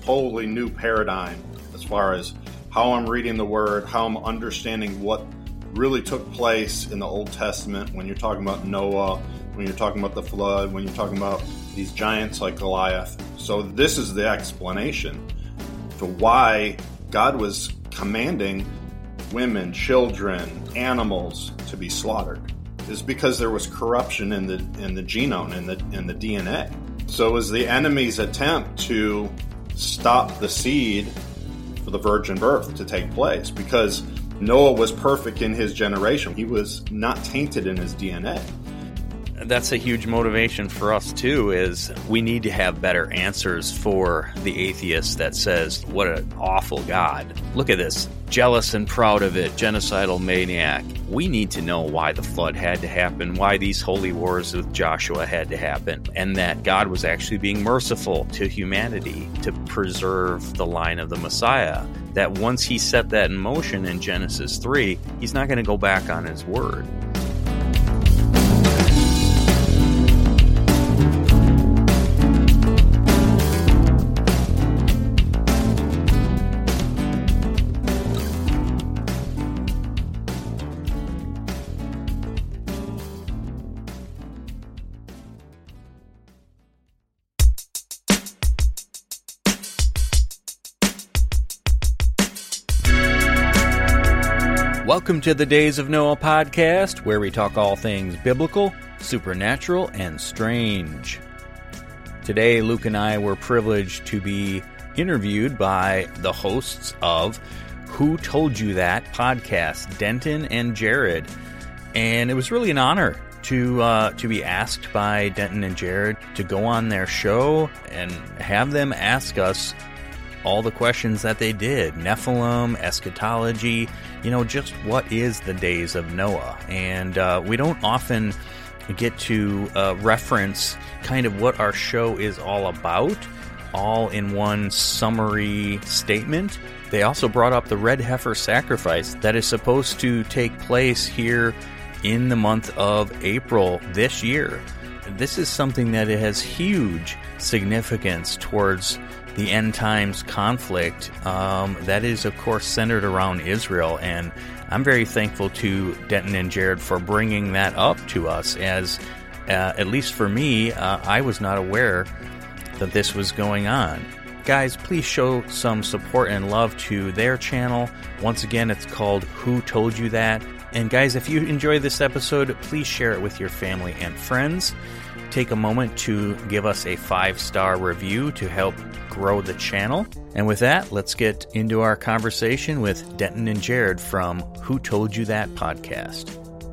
totally new paradigm as far as how I'm reading the Word, how I'm understanding what really took place in the Old Testament when you're talking about Noah, when you're talking about the flood, when you're talking about these giants like Goliath. So this is the explanation to why God was commanding women, children, animals to be slaughtered. Is because there was corruption in the genome, in the DNA. So it was the enemy's attempt to stop the seed for the virgin birth to take place, because Noah was perfect in his generation. He was not tainted in his DNA. That's a huge motivation for us, too, is we need to have better answers for the atheist that says, what an awful God. Look at this. Jealous and proud of it, genocidal maniac. We need to know why the flood had to happen, why these holy wars with Joshua had to happen, and that God was actually being merciful to humanity to preserve the line of the Messiah. That once he set that in motion in Genesis 3, he's not going to go back on his word. Welcome to the Days of Noah podcast, where we talk all things biblical, supernatural, and strange. Today, Luke and I were privileged to be interviewed by the hosts of Who Told You That podcast, Denton and Jared. And it was really an honor to be asked by Denton and Jared to go on their show and have them ask us all the questions that they did. Nephilim, eschatology, just what is the Days of Noah? And we don't often get to reference kind of what our show is all about, all in one summary statement. They also brought up the red heifer sacrifice that is supposed to take place here in the month of April this year. This is something that has huge significance towards the end times conflict that is, of course, centered around Israel. And I'm very thankful to Denton and Jared for bringing that up to us, as at least for me, I was not aware that this was going on. Guys, please show some support and love to their channel. Once again, it's called Who Told You That? And guys, if you enjoy this episode, please share it with your family and friends. Take a moment to give us a 5-star review to help grow the channel. And with that, let's get into our conversation with Denton and Jared from Who Told You That podcast.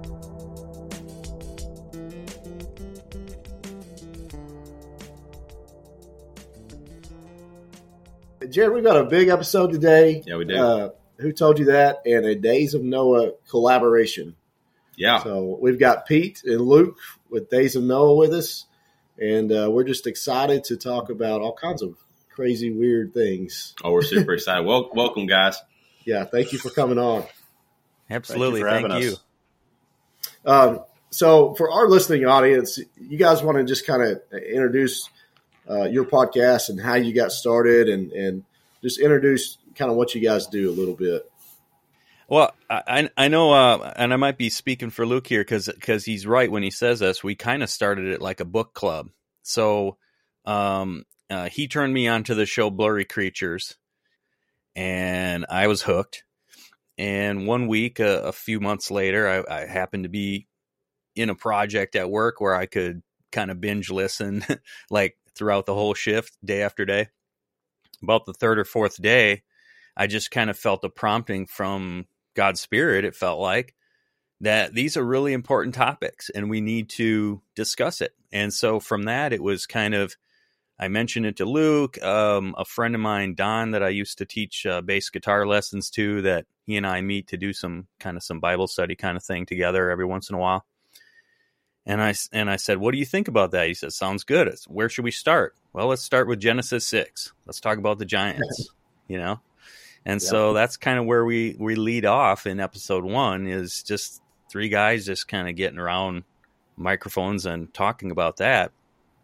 Jared, we've got a big episode today. Yeah, we do. Who Told You That? And a Days of Noah collaboration. Yeah. So we've got Pete and Luke with Days of Noah with us, and we're just excited to talk about all kinds of crazy, weird things. Oh, we're super excited. Welcome, guys. Yeah, thank you for coming on. Absolutely, thank you. So for our listening audience, you guys want to just kind of introduce your podcast and how you got started, and just introduce kind of what you guys do a little bit. Well, I know, and I might be speaking for Luke here because he's right when he says this. We kind of started it like a book club. So he turned me on to the show Blurry Creatures, and I was hooked. And one week, a few months later, I happened to be in a project at work where I could kind of binge listen like throughout the whole shift, day after day. About the third or fourth day, I just kind of felt a prompting from God's Spirit, it felt like, that these are really important topics and we need to discuss it. And so from that, it was kind of, I mentioned it to Luke, a friend of mine, Don, that I used to teach bass guitar lessons to, that he and I meet to do some Bible study kind of thing together every once in a while. And I said, what do you think about that? He said, sounds good. Where should we start? Well, let's start with Genesis 6. Let's talk about the giants, And so that's kind of where we lead off in episode 1, is just 3 guys just kind of getting around microphones and talking about that.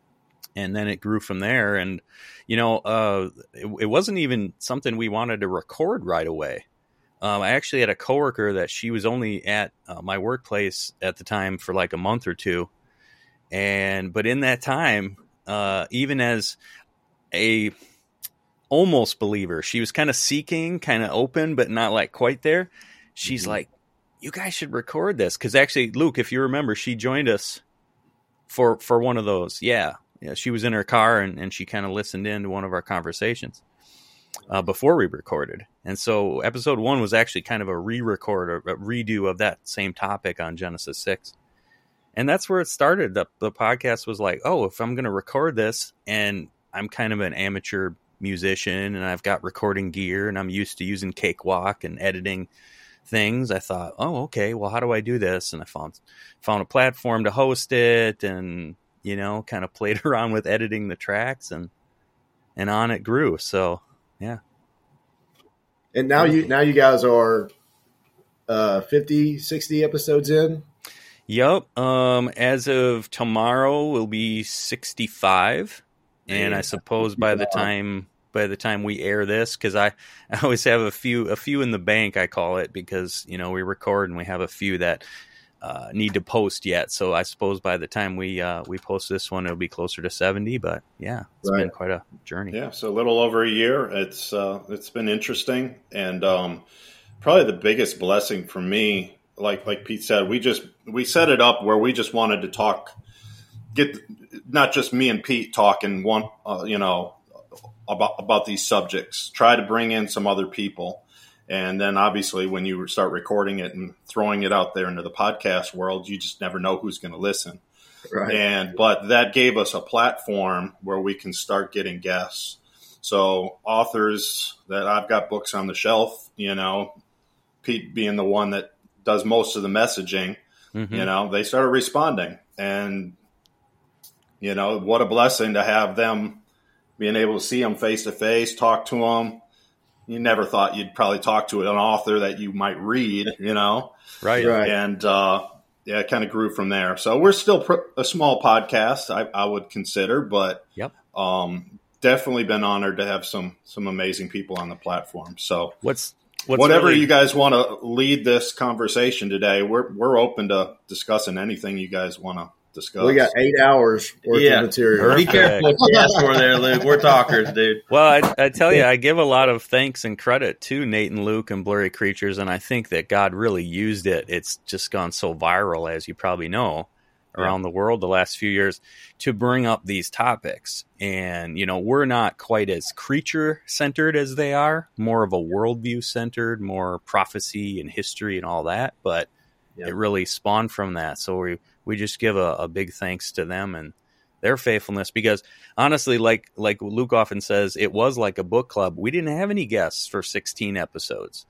And then it grew from there. And, it wasn't even something we wanted to record right away. I actually had a coworker that she was only at my workplace at the time for like a month or two. But in that time, even as a almost believer, she was kind of seeking, kind of open, but not like quite there. She's like, you guys should record this. Cause actually, Luke, if you remember, she joined us for one of those. Yeah, she was in her car and she kind of listened in to one of our conversations before we recorded. And so episode 1 was actually kind of a re-record or a redo of that same topic on Genesis 6. And that's where it started. The podcast was like, oh, if I'm going to record this, and I'm kind of an amateur musician and I've got recording gear and I'm used to using Cakewalk and editing things, I thought, oh, okay, well, how do I do this? And I found a platform to host it, and kind of played around with editing the tracks, and on it grew. So yeah. And now you guys are 50, 60 episodes in. Yep. As of tomorrow, we'll be 65, and I suppose by the time we air this, because I always have a few in the bank, I call it, because we record and we have a few that need to post yet. So I suppose by the time we post this one, it'll be closer to 70. But yeah, it's been quite a journey. Yeah, so a little over a year. It's been interesting, and probably the biggest blessing for me, like Pete said, we set it up where we just wanted to get not just me and Pete talking about these subjects, try to bring in some other people. And then obviously when you start recording it and throwing it out there into the podcast world, you just never know who's going to listen. Right. But that gave us a platform where we can start getting guests. So authors that I've got books on the shelf, Pete being the one that does most of the messaging, they started responding. And, what a blessing to have them, being able to see them face to face, talk to them. You never thought you'd probably talk to an author that you might read, Right. And it kind of grew from there. So we're still a small podcast, I would consider, but yep. Definitely been honored to have some amazing people on the platform. So what's whatever really, you guys want to lead this conversation today, we're open to discussing anything you guys want to discuss. We got 8 hours worth of material. Perfect. Be careful what you ask for there, Luke. We're talkers, dude. Well, I tell you, I give a lot of thanks and credit to Nate and Luke and Blurry Creatures, and I think that God really used it. It's just gone so viral, as you probably know, around the world the last few years, to bring up these topics. And, we're not quite as creature-centered as they are, more of a worldview-centered, more prophecy and history and all that, but it really spawned from that. So we just give a big thanks to them and their faithfulness, because honestly, like Luke often says, it was like a book club. We didn't have any guests for 16 episodes.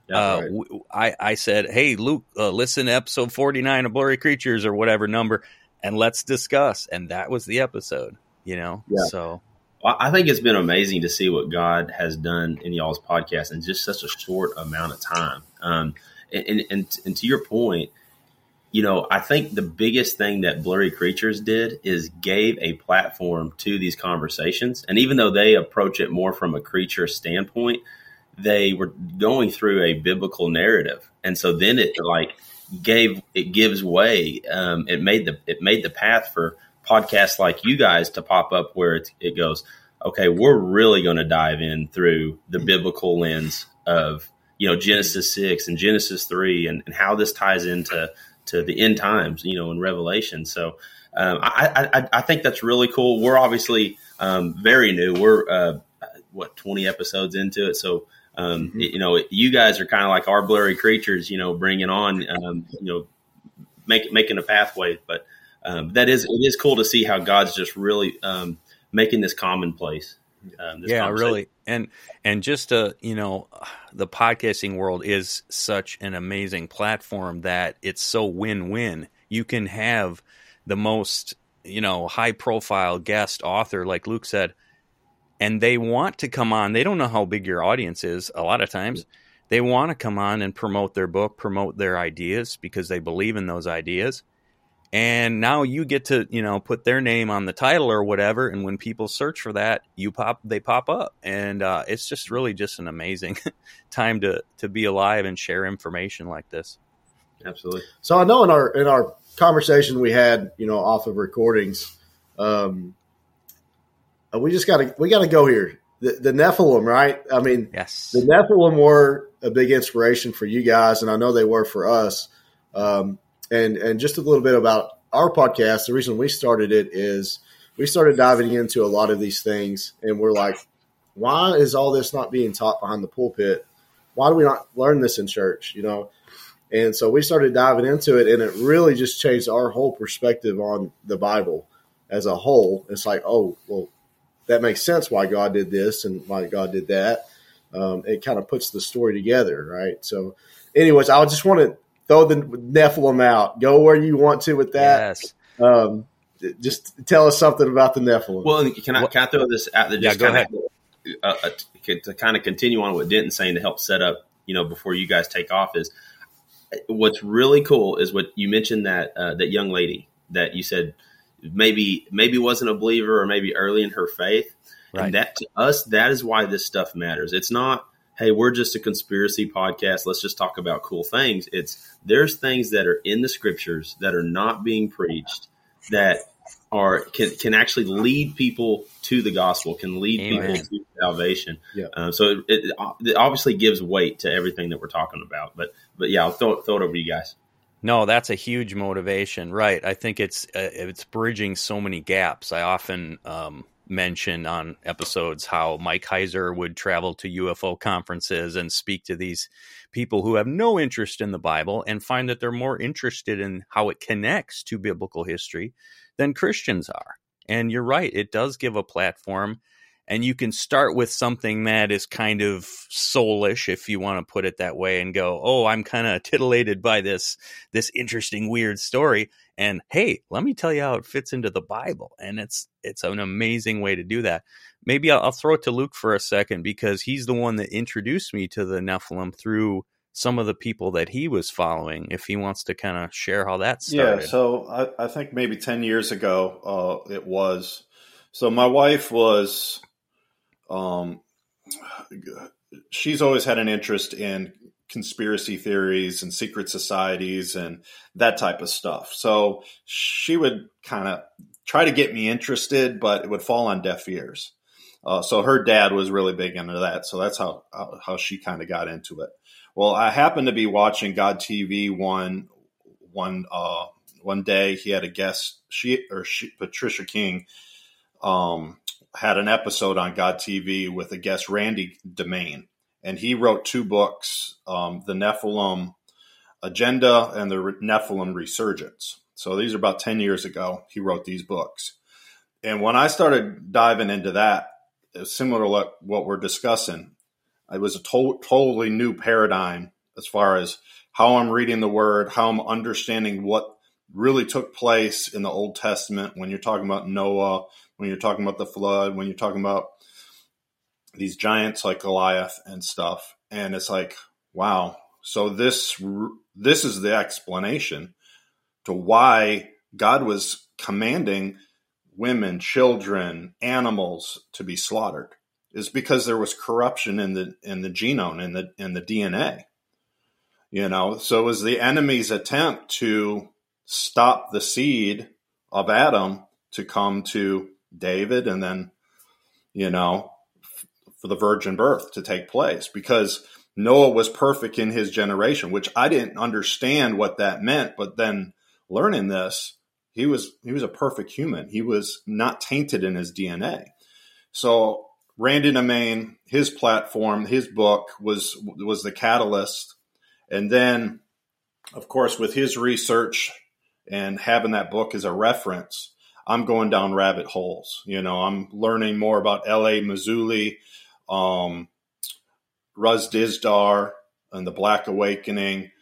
I said, hey, Luke, listen to episode 49 of Blurry Creatures or whatever number, and let's discuss. And that was the episode, So Well, I think it's been amazing to see what God has done in y'all's podcast in just such a short amount of time. And to your point, I think the biggest thing that Blurry Creatures did is gave a platform to these conversations. And even though they approach it more from a creature standpoint, they were going through a biblical narrative. And so then it gives way. It made the path for podcasts like you guys to pop up, where it goes, okay, we're really going to dive in through the biblical lens of, Genesis 6 and Genesis 3 and how this ties into the end times, in Revelation. So I think that's really cool. We're obviously very new. We're 20 episodes into it. So you guys are kind of like our Blurry Creatures, bringing on, making a pathway. But it is cool to see how God's just really making this commonplace. Really. And just, the podcasting world is such an amazing platform that it's so win-win. You can have the most, high profile guest author, like Luke said, and they want to come on. They don't know how big your audience is. A lot of times they want to come on and promote their book, promote their ideas, because they believe in those ideas. And now you get to, put their name on the title or whatever. And when people search for that, they pop up. And it's just really just an amazing time to be alive and share information like this. Absolutely. So I know in our conversation we had, off of recordings, we got to go here. The Nephilim, right? I mean, yes, the Nephilim were a big inspiration for you guys, and I know they were for us. And just a little bit about our podcast, the reason we started it is we started diving into a lot of these things, and we're like, why is all this not being taught behind the pulpit? Why do we not learn this in church, And so we started diving into it, and it really just changed our whole perspective on the Bible as a whole. It's like, oh, well, that makes sense why God did this and why God did that. It kind of puts the story together, right? So anyways, I just want to throw the Nephilim out. Go where you want to with that. Yes. Just tell us something about the Nephilim. Well, can I throw this out there? Just go ahead. To kind of continue on what Denton's saying to help set up, before you guys take off, is what's really cool is what you mentioned, that that young lady that you said maybe wasn't a believer or maybe early in her faith. Right. And that to us, that is why this stuff matters. It's not, hey, we're just a conspiracy podcast, let's just talk about cool things. There's things that are in the scriptures that are not being preached that can actually lead people to the gospel, can lead Amen. people to salvation. Yeah. So it obviously gives weight to everything that we're talking about. But yeah, I'll throw it over to you guys. No, that's a huge motivation, right? I think it's bridging so many gaps. I often mention on episodes how Mike Heiser would travel to UFO conferences and speak to these people who have no interest in the Bible and find that they're more interested in how it connects to biblical history than Christians are. And you're right, it does give a platform. And you can start with something that is kind of soulish, if you want to put it that way, and go, oh, I'm kind of titillated by this interesting, weird story. And hey, let me tell you how it fits into the Bible. And it's an amazing way to do that. Maybe I'll throw it to Luke for a second, because he's the one that introduced me to the Nephilim through some of the people that he was following, if he wants to kind of share how that started. Yeah, so I think maybe 10 years ago it was. So my wife was... she's always had an interest in conspiracy theories and secret societies and that type of stuff. So she would kind of try to get me interested, but it would fall on deaf ears. So her dad was really big into that. So that's how she kind of got into it. Well, I happened to be watching God TV one day. He had a guest, Patricia King, had an episode on God TV with a guest, Randy DeMane, and he wrote 2 books, The Nephilim Agenda and The Nephilim Resurgence. So these are about 10 years ago. He wrote these books. And when I started diving into that, it was similar to what we're discussing. It was a totally new paradigm as far as how I'm reading the Word, how I'm understanding what really took place in the Old Testament when you're talking about Noah, when you're talking about the flood, when you're talking about these giants like Goliath and stuff. And it's like, wow. So this is the explanation to why God was commanding women, children, animals to be slaughtered, is because there was corruption in the genome, in the DNA. So it was the enemy's attempt to stop the seed of Adam to come to David, and then, for the virgin birth to take place, because Noah was perfect in his generation, which I didn't understand what that meant. But then learning this, he was a perfect human. He was not tainted in his DNA. So Randy DeMane, his platform, his book was the catalyst. And then, of course, with his research and having that book as a reference, I'm going down rabbit holes. I'm learning more about L.A. Marzulli, Ruz Dizdar, and the Black Awakening,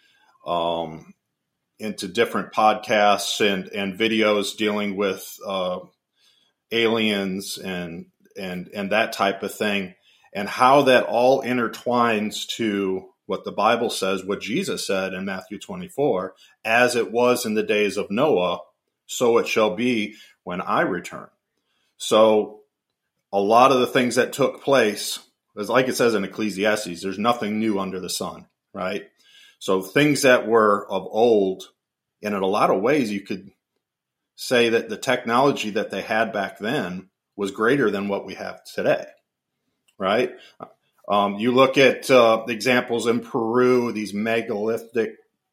into different podcasts and videos dealing with aliens and that type of thing, and how that all intertwines to what the Bible says, what Jesus said in Matthew 24, as it was in the days of Noah, so it shall be when I return. So a lot of the things that took place, like it says in Ecclesiastes, there's nothing new under the sun, right? So things that were of old, and in a lot of ways you could say that the technology that they had back then was greater than what we have today, right? You look at examples in Peru, these megalithic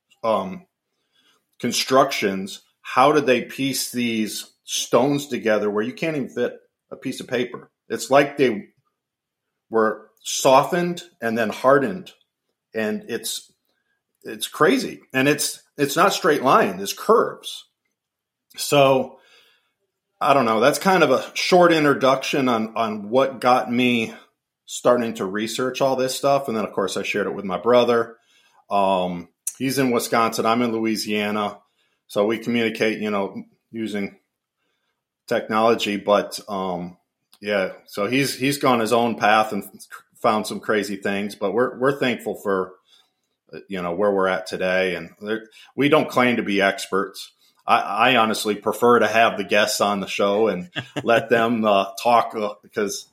constructions. How did they piece these stones together where you can't even fit a piece of paper? It's like they were softened and then hardened, and it's crazy. And it's not straight line, it's curves. So I don't know. That's kind of a short introduction on what got me starting to research all this stuff. And then, of course, I shared it with my brother. He's in Wisconsin. I'm in Louisiana. So we communicate, using technology. But, so he's gone his own path and found some crazy things. But we're thankful for, where we're at today. And we don't claim to be experts. I honestly prefer to have the guests on the show and let them talk because,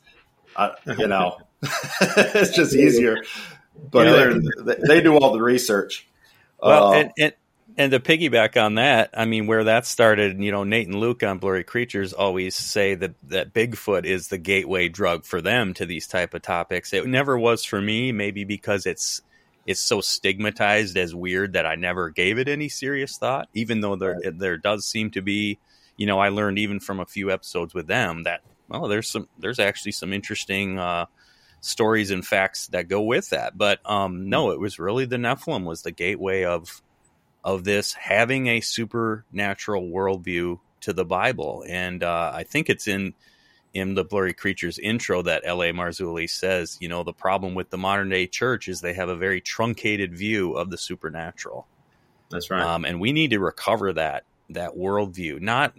it's just easier. But they do all the research. Well, and to piggyback on that, I mean, where that started, Nate and Luke on Blurry Creatures always say that Bigfoot is the gateway drug for them to these type of topics. It never was for me, maybe because it's so stigmatized as weird that I never gave it any serious thought, even though there does seem to be, I learned even from a few episodes with them that, well, there's actually some interesting stories and facts that go with that. But no, it was really the Nephilim was the gateway of this, having a supernatural worldview to the Bible. And I think it's in the Blurry Creatures intro that L.A. Marzulli says, the problem with the modern day church is they have a very truncated view of the supernatural. That's right. And we need to recover that worldview,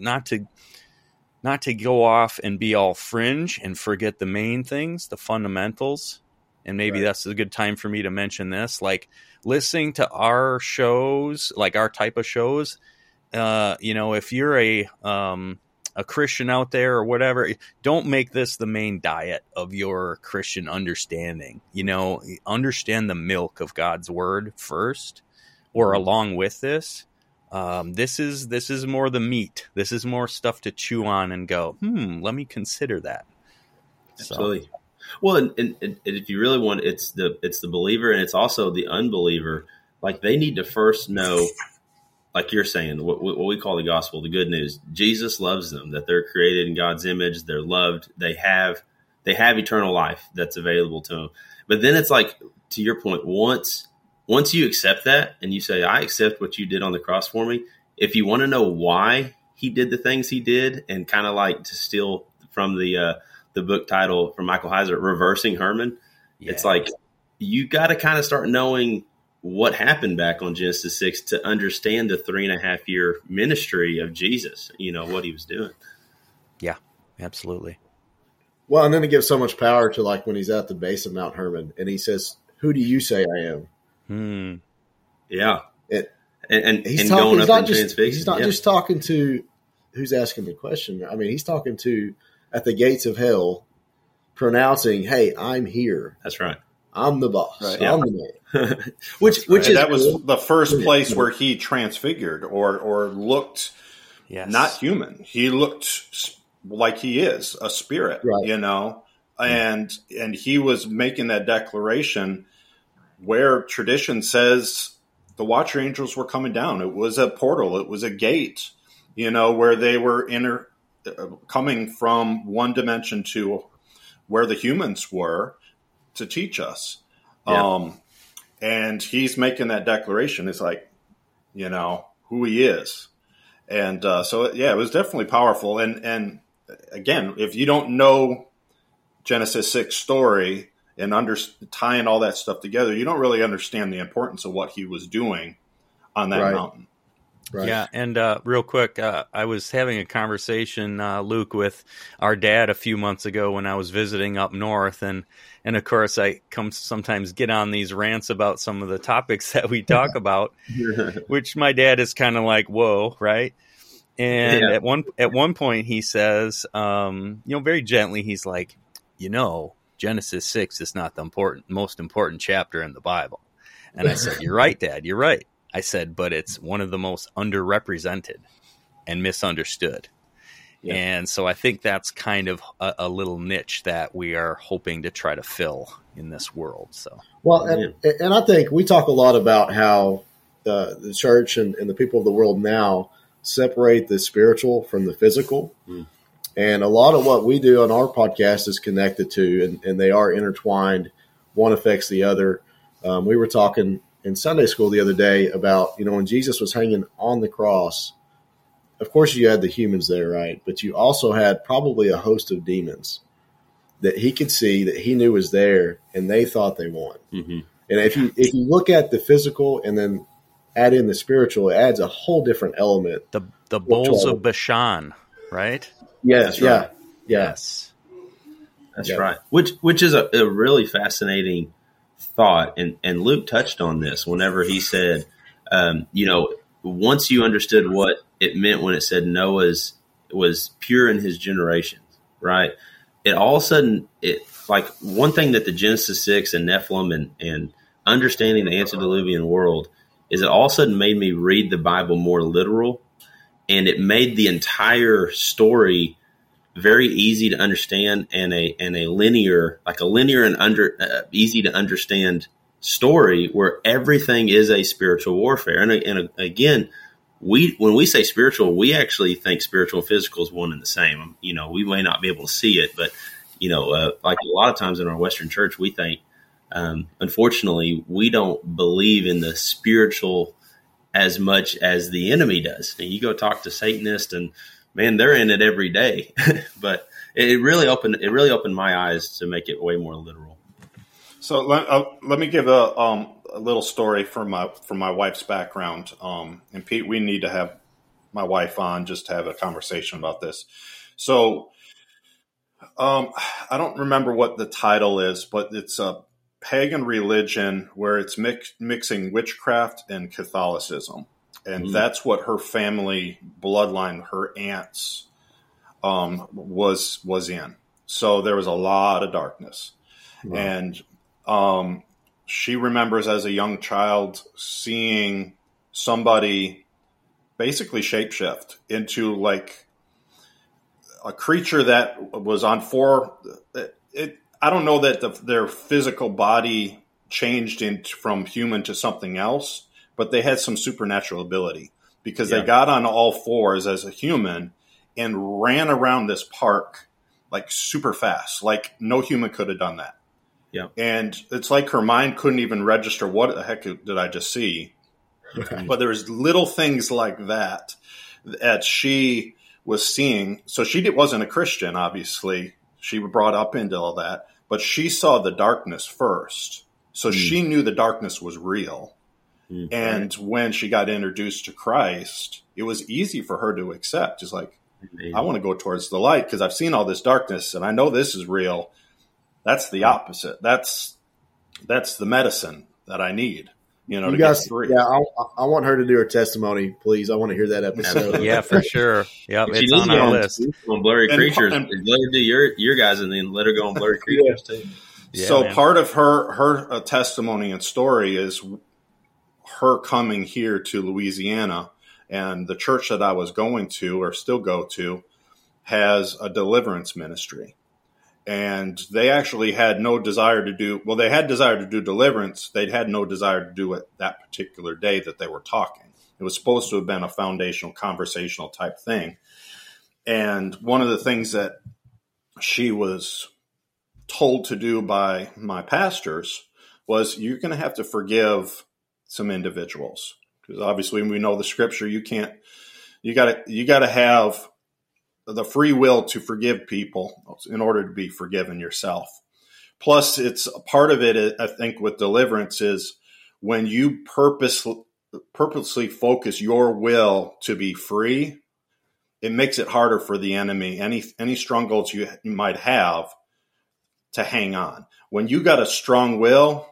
not to go off and be all fringe and forget the main things, the fundamentals. And maybe that's a good time for me to mention this, like listening to our shows, like our type of shows, if you're a Christian out there or whatever, don't make this the main diet of your Christian understanding. Understand the milk of God's word first, or along with this. This is more the meat. This is more stuff to chew on and go, let me consider that. Absolutely. So. Well, and if you really want, it's the believer and it's also the unbeliever. Like they need to first know, like you're saying, what we call the gospel, the good news. Jesus loves them, that they're created in God's image. They're loved. They have eternal life that's available to them. But then it's like, to your point, once you accept that and you say, I accept what you did on the cross for me. If you want to know why he did the things he did, and kind of like to steal from the book title from Michael Heiser, Reversing Herman, It's like you got to kind of start knowing what happened back on Genesis 6 to understand the 3.5 year ministry of Jesus, what he was doing. Yeah, absolutely. Well, and then it gives so much power to like when he's at the base of Mount Hermon and he says, "Who do you say I am?" Yeah. And he's talking, he's not just talking to who's asking the question. I mean, he's talking to at the gates of hell, pronouncing, "Hey, I'm here. That's right. I'm the boss. Right. I'm the man." which is that was the first place where he transfigured or looked not human. He looked like he is a spirit, right. And he was making that declaration where tradition says the Watcher Angels were coming down. It was a portal. It was a gate, where they were coming from one dimension to where the humans were to teach us. Yeah. And he's making that declaration. It's like, who he is. And it was definitely powerful. And again, if you don't know Genesis 6 story and tying all that stuff together, you don't really understand the importance of what he was doing on that mountain. Right. Yeah, and real quick, I was having a conversation, Luke, with our dad a few months ago when I was visiting up north, and of course I sometimes get on these rants about some of the topics that we talk about, which my dad is kind of like, whoa, right? And at one point he says, very gently, he's like, Genesis 6 is not the most important chapter in the Bible. And I said, you're right, Dad, you're right. I said, but it's one of the most underrepresented and misunderstood. Yeah. And so I think that's kind of a little niche that we are hoping to try to fill in this world. So, well, and I think we talk a lot about how the church and the people of the world now separate the spiritual from the physical. Mm. And a lot of what we do on our podcast is connected to, and they are intertwined. One affects the other. We were talking in Sunday school the other day about, when Jesus was hanging on the cross, of course you had the humans there, right? But you also had probably a host of demons that he could see, that he knew was there, and they thought they won. Mm-hmm. And if you look at the physical and then add in the spiritual, it adds a whole different element. The bulls of Bashan, right? Yes, right. Yes. That's right. Which is a really fascinating thought. And Luke touched on this whenever he said, once you understood what it meant when it said Noah was pure in his generations, right? It all of a sudden, like one thing that the Genesis 6 and Nephilim and understanding the antediluvian world is it all of a sudden made me read the Bible more literal, and it made the entire story very easy to understand and a linear and easy to understand story where everything is a spiritual warfare. And again, when we say spiritual, we actually think spiritual and physical is one and the same. We may not be able to see it, but like a lot of times in our Western church, we think, unfortunately, we don't believe in the spiritual as much as the enemy does. And you go talk to Satanists, and man, they're in it every day. But it really opened my eyes to make it way more literal. So let me give a little story from my wife's background. And Pete, we need to have my wife on just to have a conversation about this. So I don't remember what the title is, but it's a pagan religion where it's mixing witchcraft and Catholicism. And that's what her family bloodline, her aunts, was in. So there was a lot of darkness. Wow. And she remembers as a young child seeing somebody basically shapeshift into like a creature that was on four. I don't know that their physical body changed from human to something else, but they had some supernatural ability because they got on all fours as a human and ran around this park like super fast. Like no human could have done that. Yeah. And it's like her mind couldn't even register what the heck did I just see? But there's little things like that she was seeing. So she wasn't a Christian, obviously. She was brought up into all that. But she saw the darkness first. So she knew the darkness was real. And when she got introduced to Christ, it was easy for her to accept. It's like, I want to go towards the light because I've seen all this darkness and I know this is real. That's the opposite. That's the medicine that I need, to get free. Yeah, I want her to do her testimony, please. I want to hear that episode. Yeah, for sure. Yeah, it's on our list. On Blurry Creatures, let her do your guys, and then let her go on Blurry Creatures too. Yeah, so part of her testimony and story is her coming here to Louisiana, and the church that I was going to or still go to has a deliverance ministry. And they actually had no desire to do, they had desire to do deliverance. They'd had no desire to do it that particular day that they were talking. It was supposed to have been a foundational, conversational type thing. And one of the things that she was told to do by my pastors was you're going to have to forgive some individuals. Because obviously we know the scripture, you got to have the free will to forgive people in order to be forgiven yourself. Plus, it's a part of it, I think, with deliverance is when you purposely focus your will to be free, it makes it harder for the enemy, any strongholds you might have, to hang on. When you got a strong will,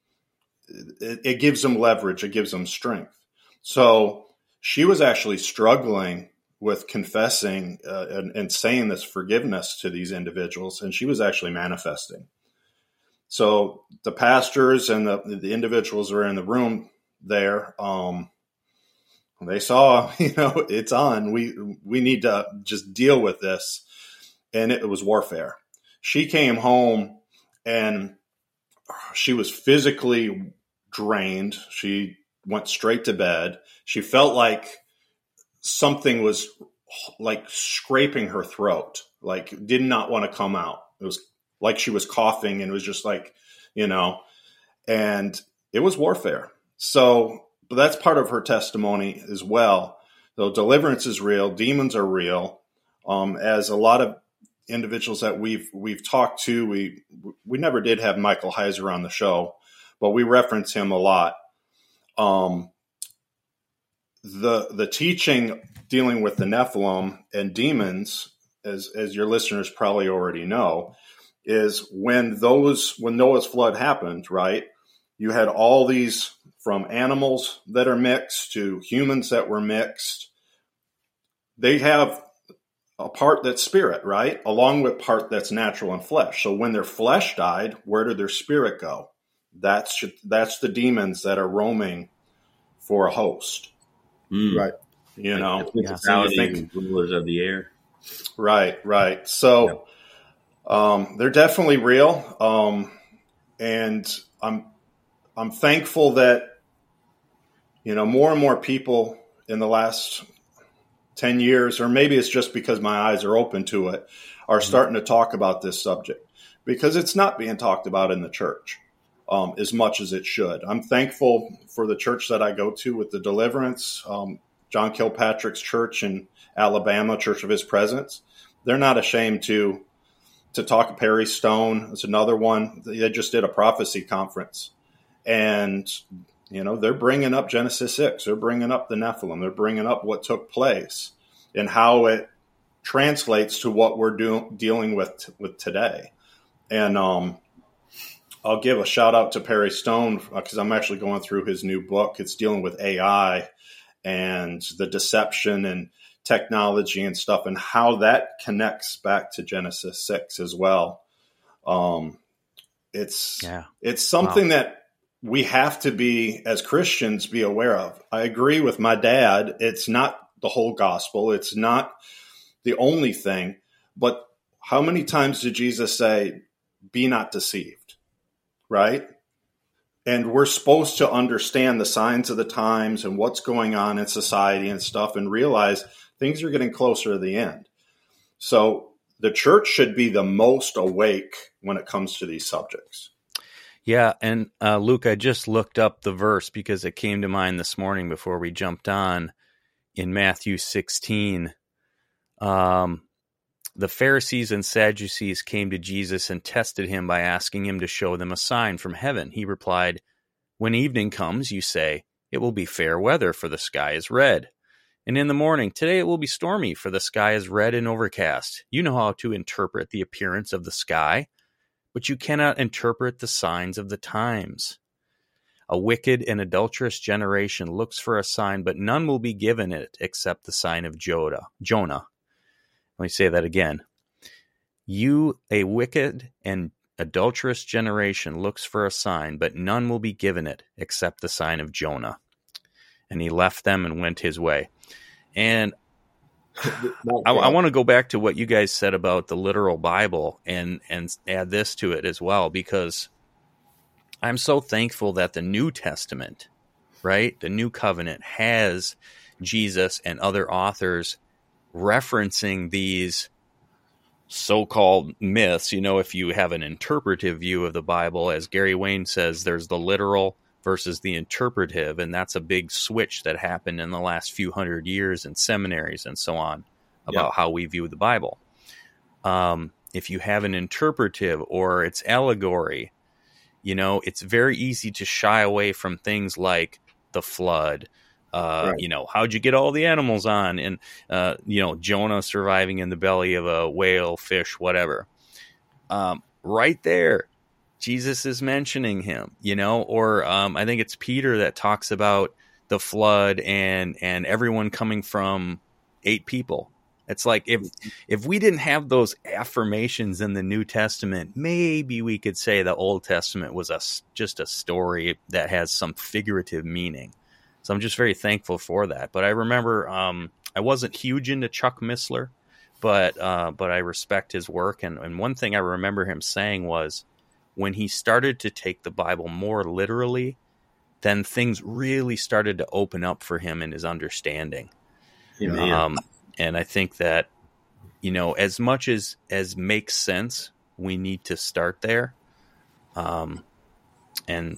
it gives them leverage, it gives them strength. So she was actually struggling with confessing and saying this forgiveness to these individuals, and she was actually manifesting. So the pastors and the individuals who were in the room there, they saw, it's on. We need to just deal with this. And it was warfare. She came home and she was physically drained. She went straight to bed. She felt like something was like scraping her throat, like did not want to come out. It was like she was coughing, and it was just like, and it was warfare. So that's part of her testimony as well. So deliverance is real. Demons are real. As a lot of individuals that we've talked to, we never did have Michael Heiser on the show, but we reference him a lot. The teaching dealing with the Nephilim and demons, as your listeners probably already know, is when Noah's flood happened, right? You had all these, from animals that are mixed to humans that were mixed. They have a part that's spirit, right? Along with part that's natural and flesh. So when their flesh died, where did their spirit go? That's the demons that are roaming for a host. Right. So you think rulers of the air. Right. So they're definitely real. And I'm thankful that, more and more people in the last 10 years, or maybe it's just because my eyes are open to it, are starting to talk about this subject, because it's not being talked about in the church as much as it should. I'm thankful for the church that I go to with the deliverance, John Kilpatrick's church in Alabama, Church of His Presence. They're not ashamed to talk. Perry Stone is another one. They just did a prophecy conference, and they're bringing up Genesis 6. They're bringing up the Nephilim. They're bringing up what took place and how it translates to what we're dealing with today. And I'll give a shout out to Perry Stone, because I'm actually going through his new book. It's dealing with AI and the deception and technology and stuff, and how that connects back to Genesis 6 as well. It's something that we have to be, as Christians, be aware of. I agree with my dad. It's not the whole gospel. It's not the only thing. But how many times did Jesus say, be not deceived, right? And we're supposed to understand the signs of the times and what's going on in society and stuff, and realize things are getting closer to the end. So the church should be the most awake when it comes to these subjects. Yeah, and Luke, I just looked up the verse because it came to mind this morning before we jumped on. In Matthew 16, the Pharisees and Sadducees came to Jesus and tested him by asking him to show them a sign from heaven. He replied, "When evening comes, you say, it will be fair weather, for the sky is red. And in the morning, today it will be stormy, for the sky is red and overcast. You know how to interpret the appearance of the sky, but you cannot interpret the signs of the times. A wicked and adulterous generation looks for a sign, but none will be given it except the sign of Jonah. Let me say that again. A wicked and adulterous generation looks for a sign, but none will be given it except the sign of Jonah." And he left them and went his way. And I want to go back to what you guys said about the literal Bible and add this to it as well, because I'm so thankful that the New Testament, right, the New Covenant, has Jesus and other authors referencing these so-called myths. If you have an interpretive view of the Bible, as Gary Wayne says, there's the literal versus the interpretive, and that's a big switch that happened in the last few hundred years in seminaries and so on about how we view the Bible. If you have an interpretive or it's allegory, it's very easy to shy away from things like the flood. Right. How'd you get all the animals on? And, Jonah surviving in the belly of a whale, fish, whatever. Right there, Jesus is mentioning him, or I think it's Peter that talks about the flood and everyone coming from 8 people. It's like if we didn't have those affirmations in the New Testament, maybe we could say the Old Testament was just a story that has some figurative meaning. So I'm just very thankful for that. But I remember I wasn't huge into Chuck Missler, but I respect his work. And one thing I remember him saying was when he started to take the Bible more literally, then things really started to open up for him in his understanding. And I think that, as much as makes sense, we need to start there. And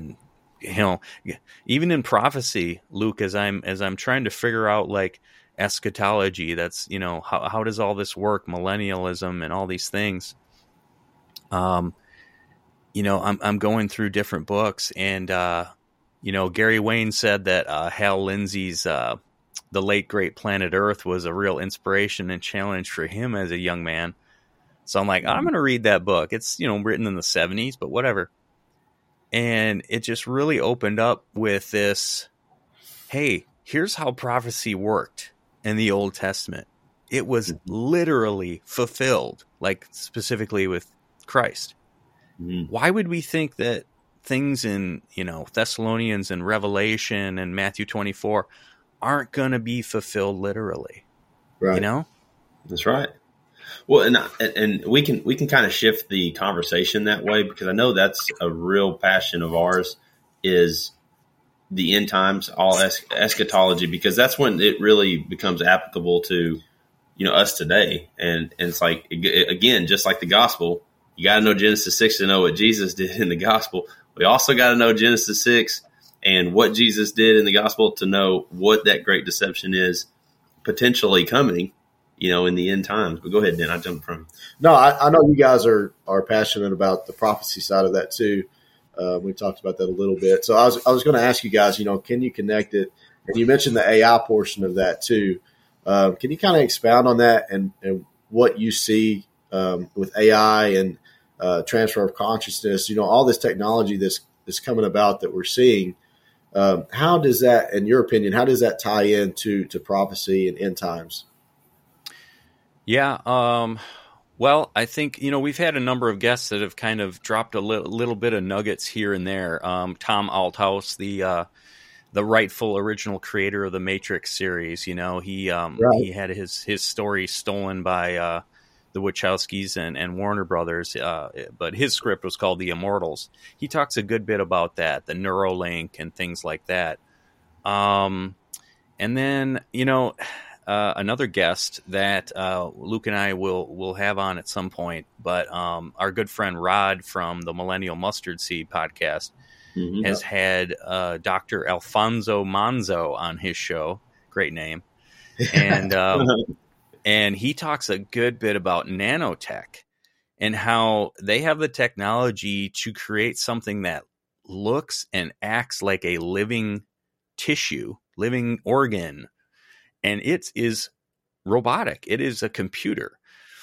even in prophecy, Luke, as I'm trying to figure out like eschatology, that's, how does all this work? Millennialism and all these things. I'm going through different books, and, Gary Wayne said that Hal Lindsey's The Late Great Planet Earth was a real inspiration and challenge for him as a young man. So I'm like, I'm going to read that book. It's, written in the 70s, but whatever. And it just really opened up with this, hey, here's how prophecy worked in the Old Testament. It was literally fulfilled, like specifically with Christ. Mm-hmm. Why would we think that things in, Thessalonians and Revelation and Matthew 24 aren't going to be fulfilled literally? Right. That's right. Well, and we can kind of shift the conversation that way, because I know that's a real passion of ours, is the end times, all eschatology, because that's when it really becomes applicable to, us today. And it's like, again, just like the gospel, you got to know Genesis 6 to know what Jesus did in the gospel. We also got to know Genesis 6 and what Jesus did in the gospel to know what that great deception is potentially coming, in the end times. But go ahead, Dan. I jumped from. No, I know you guys are passionate about the prophecy side of that too. We talked about that a little bit. So I was going to ask you guys, can you connect it? And you mentioned the AI portion of that too. Can you kind of expound on that and what you see with AI and transfer of consciousness? All this technology that's coming about that we're seeing. How does that, in your opinion, tie into prophecy and end times? Yeah. Well, I think, we've had a number of guests that have kind of dropped a little bit of nuggets here and there. Tom Althouse, the rightful original creator of the Matrix series, he had his story stolen by the Wachowskis and Warner Brothers, but his script was called The Immortals. He talks a good bit about that, the Neuralink and things like that. And then, another guest that Luke and I will have on at some point, but our good friend Rod from the Millennial Mustard Seed podcast has had Dr. Alfonso Manzo on his show. Great name. And and he talks a good bit about nanotech and how they have the technology to create something that looks and acts like a living tissue, living organ. And it is robotic. It is a computer.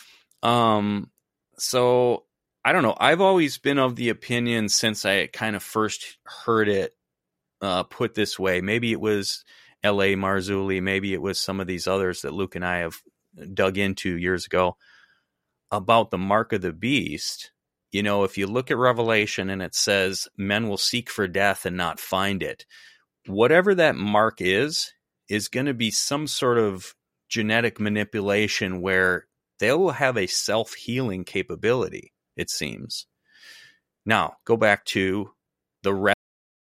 So I don't know. I've always been of the opinion since I kind of first heard it put this way. Maybe it was L.A. Marzulli. Maybe it was some of these others that Luke and I have dug into years ago about the mark of the beast. If you look at Revelation and it says men will seek for death and not find it, whatever that mark is going to be some sort of genetic manipulation where they will have a self-healing capability, it seems. Now, go back to the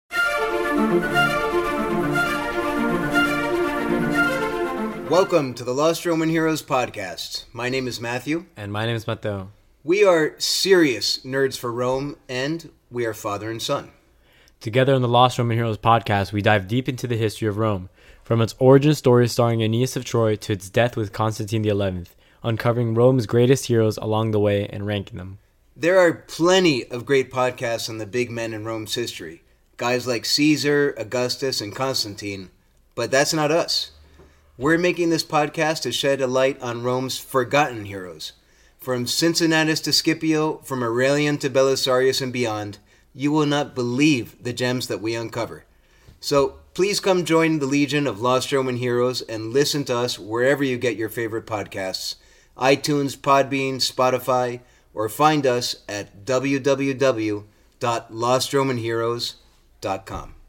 Welcome to the Lost Roman Heroes podcast. My name is Matthew. And my name is Matteo. We are serious nerds for Rome, and we are father and son. Together on the Lost Roman Heroes podcast, we dive deep into the history of Rome, from its origin story starring Aeneas of Troy to its death with Constantine XI, uncovering Rome's greatest heroes along the way and ranking them. There are plenty of great podcasts on the big men in Rome's history, guys like Caesar, Augustus, and Constantine, but that's not us. We're making this podcast to shed a light on Rome's forgotten heroes. From Cincinnatus to Scipio, from Aurelian to Belisarius and beyond, you will not believe the gems that we uncover. So Please come join the Legion of Lost Roman Heroes and listen to us wherever you get your favorite podcasts, iTunes, Podbean, Spotify, or find us at www.lostromanheroes.com.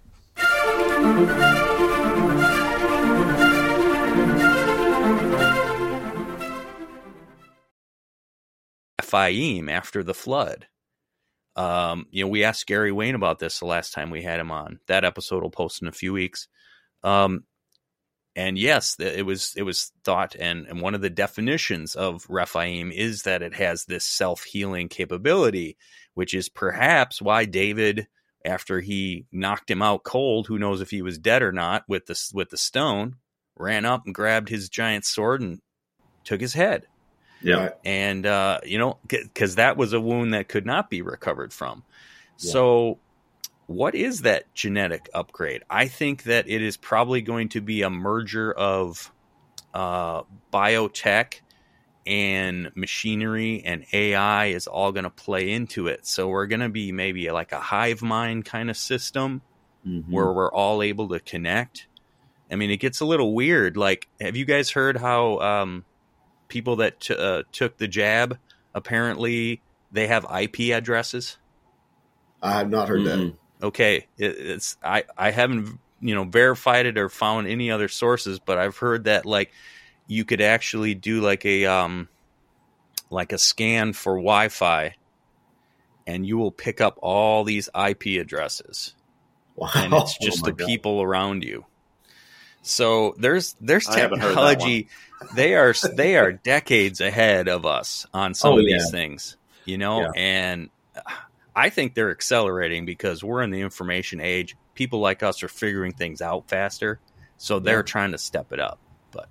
Rephaim after the flood. We asked Gary Wayne about this the last time we had him on. That episode will post in a few weeks. And yes, it was thought, and one of the definitions of Rephaim is that it has this self-healing capability, which is perhaps why David, after he knocked him out cold, who knows if he was dead or not, with the stone, ran up and grabbed his giant sword and took his head. Yeah. And, because that was a wound that could not be recovered from. Yeah. So what is that genetic upgrade? I think that it is probably going to be a merger of biotech and machinery, and AI is all going to play into it. So we're going to be maybe like a hive mind kind of system where we're all able to connect. I mean, it gets a little weird. Like, have you guys heard how people that took the jab, apparently they have IP addresses? I have not heard that. Okay, I haven't verified it or found any other sources, but I've heard that like you could actually do like a scan for Wi-Fi, and you will pick up all these IP addresses. Wow. And it's just the people around you. So there's technology. They are decades ahead of us on some of these things, and I think they're accelerating because we're in the information age. People like us are figuring things out faster, so they're trying to step it up. But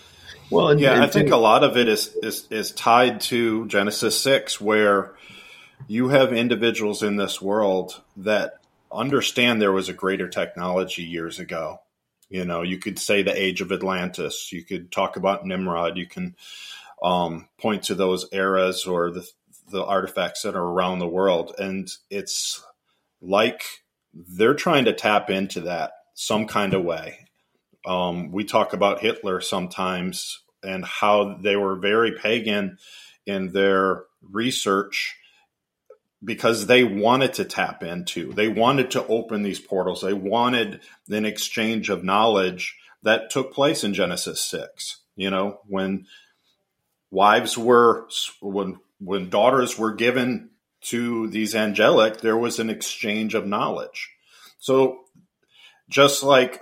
I think a lot of it is tied to Genesis 6, where you have individuals in this world that understand there was a greater technology years ago. You could say the age of Atlantis. You could talk about Nimrod. You can point to those eras or the artifacts that are around the world. And it's like they're trying to tap into that some kind of way. We talk about Hitler sometimes and how they were very pagan in their research because they wanted to tap into, they wanted to open these portals. They wanted an exchange of knowledge that took place in Genesis 6. When when daughters were given to these angelic, there was an exchange of knowledge. So just like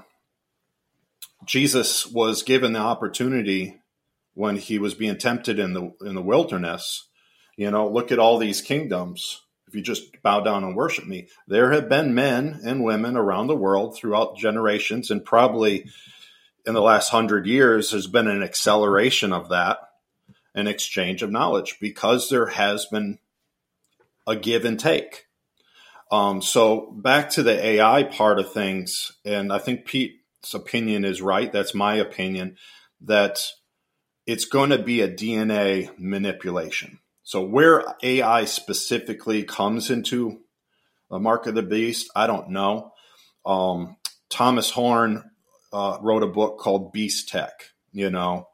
Jesus was given the opportunity when he was being tempted in the wilderness, look at all these kingdoms. If you just bow down and worship me, there have been men and women around the world throughout generations, and probably in the last 100 years, there's been an acceleration of that, an exchange of knowledge, because there has been a give and take. So back to the AI part of things, and I think Pete's opinion is right. That's my opinion, that it's going to be a DNA manipulation. So where AI specifically comes into the mark of the beast, I don't know. Thomas Horn wrote a book called Beast Tech, and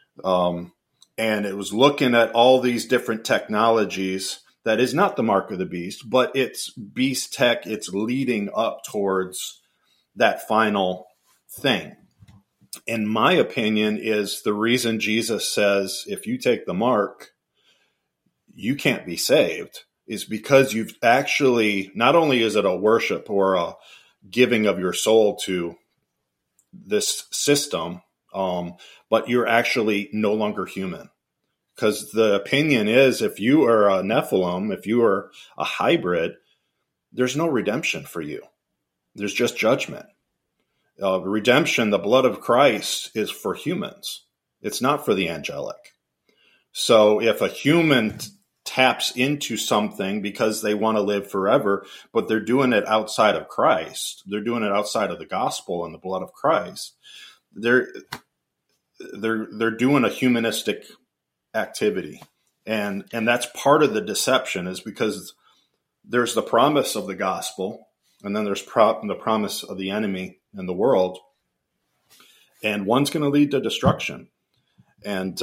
it was looking at all these different technologies that is not the mark of the beast, but it's beast tech. It's leading up towards that final thing. In my opinion, is the reason Jesus says, if you take the mark, you can't be saved, is because you've actually, not only is it a worship or a giving of your soul to this system, but you're actually no longer human. Because the opinion is, if you are a Nephilim, if you are a hybrid, there's no redemption for you. There's just judgment. Redemption, the blood of Christ, is for humans. It's not for the angelic. So if a human taps into something because they want to live forever, but they're doing it outside of Christ, they're doing it outside of the gospel and the blood of Christ, they're doing a humanistic activity. And that's part of the deception, is because there's the promise of the gospel, and then there's the promise of the enemy and the world, and one's going to lead to destruction. And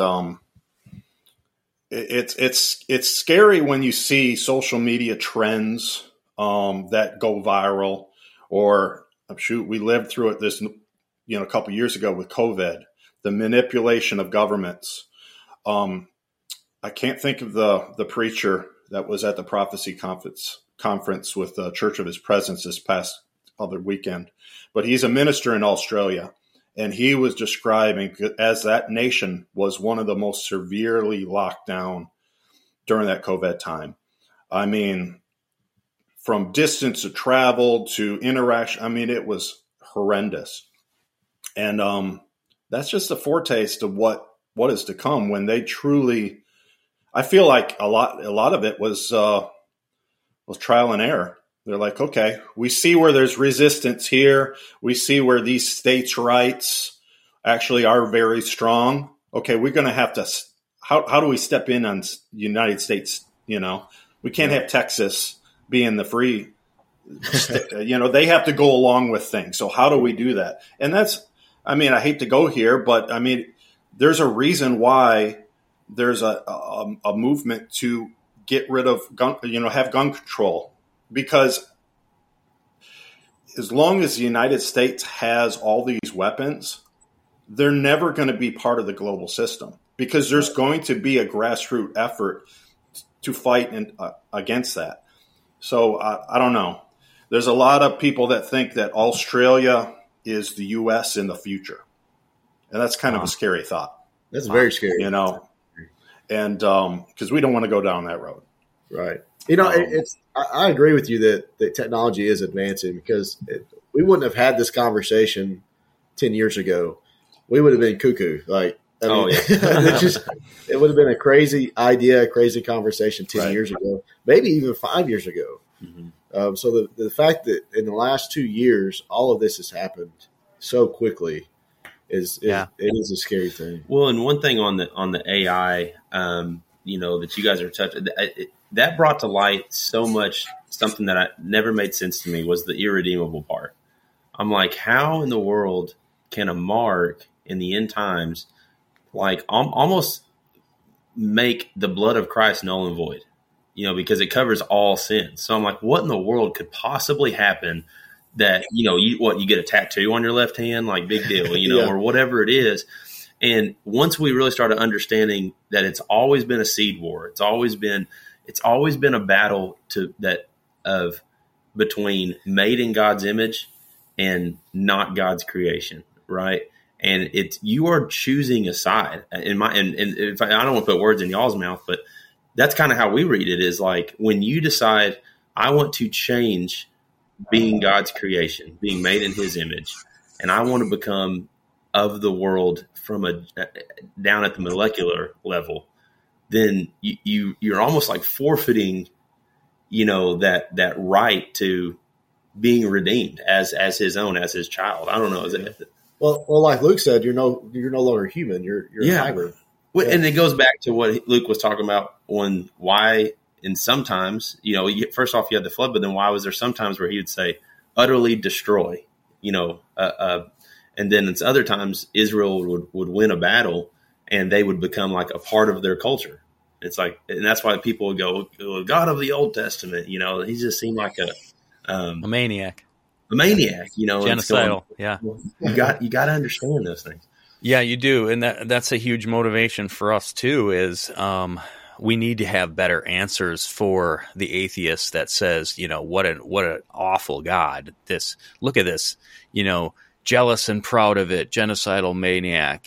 it's scary when you see social media trends that go viral, or shoot, we lived through it a couple years ago with COVID, the manipulation of governments. I can't think of the preacher that was at the prophecy conference with the Church of His Presence this past other weekend, but he's a minister in Australia, and he was describing as that nation was one of the most severely locked down during that COVID time. I mean, from distance of travel to interaction, I mean, it was horrendous. And that's just a foretaste of what is to come when they truly. I feel like a lot of it was trial and error. They're like, okay, we see where there's resistance here. We see where these states' rights actually are very strong. Okay, we're going to have to. How do we step in on the United States? We can't have Texas being the free. They have to go along with things. So how do we do that? And that's. I mean, I hate to go here, but I mean, there's a reason why there's a movement to get rid of gun, have gun control, because as long as the United States has all these weapons, they're never going to be part of the global system, because there's going to be a grassroots effort to fight against that. So I don't know. There's a lot of people that think that Australia is the U.S. in the future, and that's kind of a scary thought. That's very scary. And because we don't want to go down that road. Right. I agree with you that technology is advancing, because we wouldn't have had this conversation 10 years ago. We would have been cuckoo. It would have been a crazy idea, a crazy conversation 10 years ago, maybe even 5 years ago. Mm-hmm. So the fact that in the last 2 years, all of this has happened so quickly it is a scary thing. Well, and one thing on the AI, that you guys are touching, that brought to light so much, something that never made sense to me, was the irredeemable part. I'm like, how in the world can a mark in the end times, almost make the blood of Christ null and void? Because it covers all sins. So I'm like, what in the world could possibly happen that, you get a tattoo on your left hand, like big deal, or whatever it is. And once we really started understanding that it's always been a seed war, it's always been a battle between made in God's image and not God's creation, right? And you are choosing a side. And if I don't want to put words in y'all's mouth, but that's kind of how we read it, is like, when you decide, I want to change being God's creation, being made in His image, and I want to become of the world from down at the molecular level, then you're almost like forfeiting, that right to being redeemed as His own, as His child. I don't know. Well, like Luke said, you're no longer human. You're a hybrid. Well, and it goes back to what Luke was talking about why. And sometimes, first off, you had the flood, but then why was there sometimes where he would say, utterly destroy, and then it's other times Israel would win a battle and they would become like a part of their culture. It's like, and that's why people would go, God of the Old Testament, he just seemed like a maniac. A maniac, genocidal. You got to understand those things. Yeah, you do. And that's a huge motivation for us too, is, we need to have better answers for the atheist that says, what an awful God. Look at this, jealous and proud of it, genocidal maniac.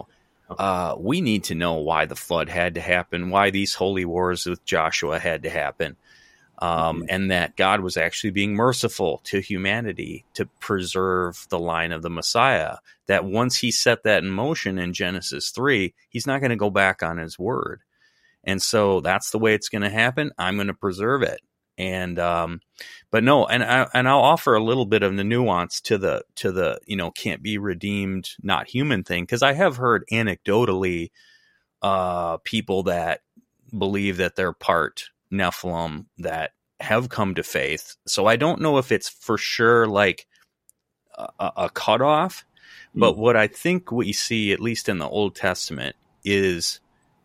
We need to know why the flood had to happen, why these holy wars with Joshua had to happen, and that God was actually being merciful to humanity to preserve the line of the Messiah. That once He set that in motion in Genesis 3, He's not going to go back on His word. And so that's the way it's going to happen. I'm going to preserve it. And, but no, and I'll offer a little bit of the nuance to the, can't be redeemed, not human thing. Cause I have heard anecdotally, people that believe that they're part Nephilim that have come to faith. So I don't know if it's for sure, like, a cutoff. But what I think we see, at least in the Old Testament, is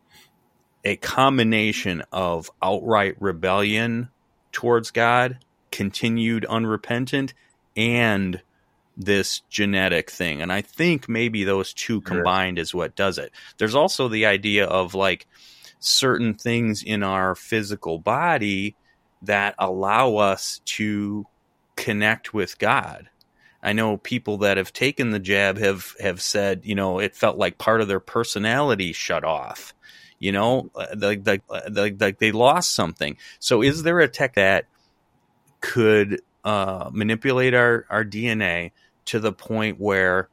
a combination of outright rebellion towards God, continued unrepentant, and this genetic thing. And I think maybe those two combined is what does it. There's also the idea of like certain things in our physical body that allow us to connect with God. I know people that have taken the jab have said, you know, it felt like part of their personality shut off, you know, like they lost something. So is there a tech that could manipulate our DNA to the point where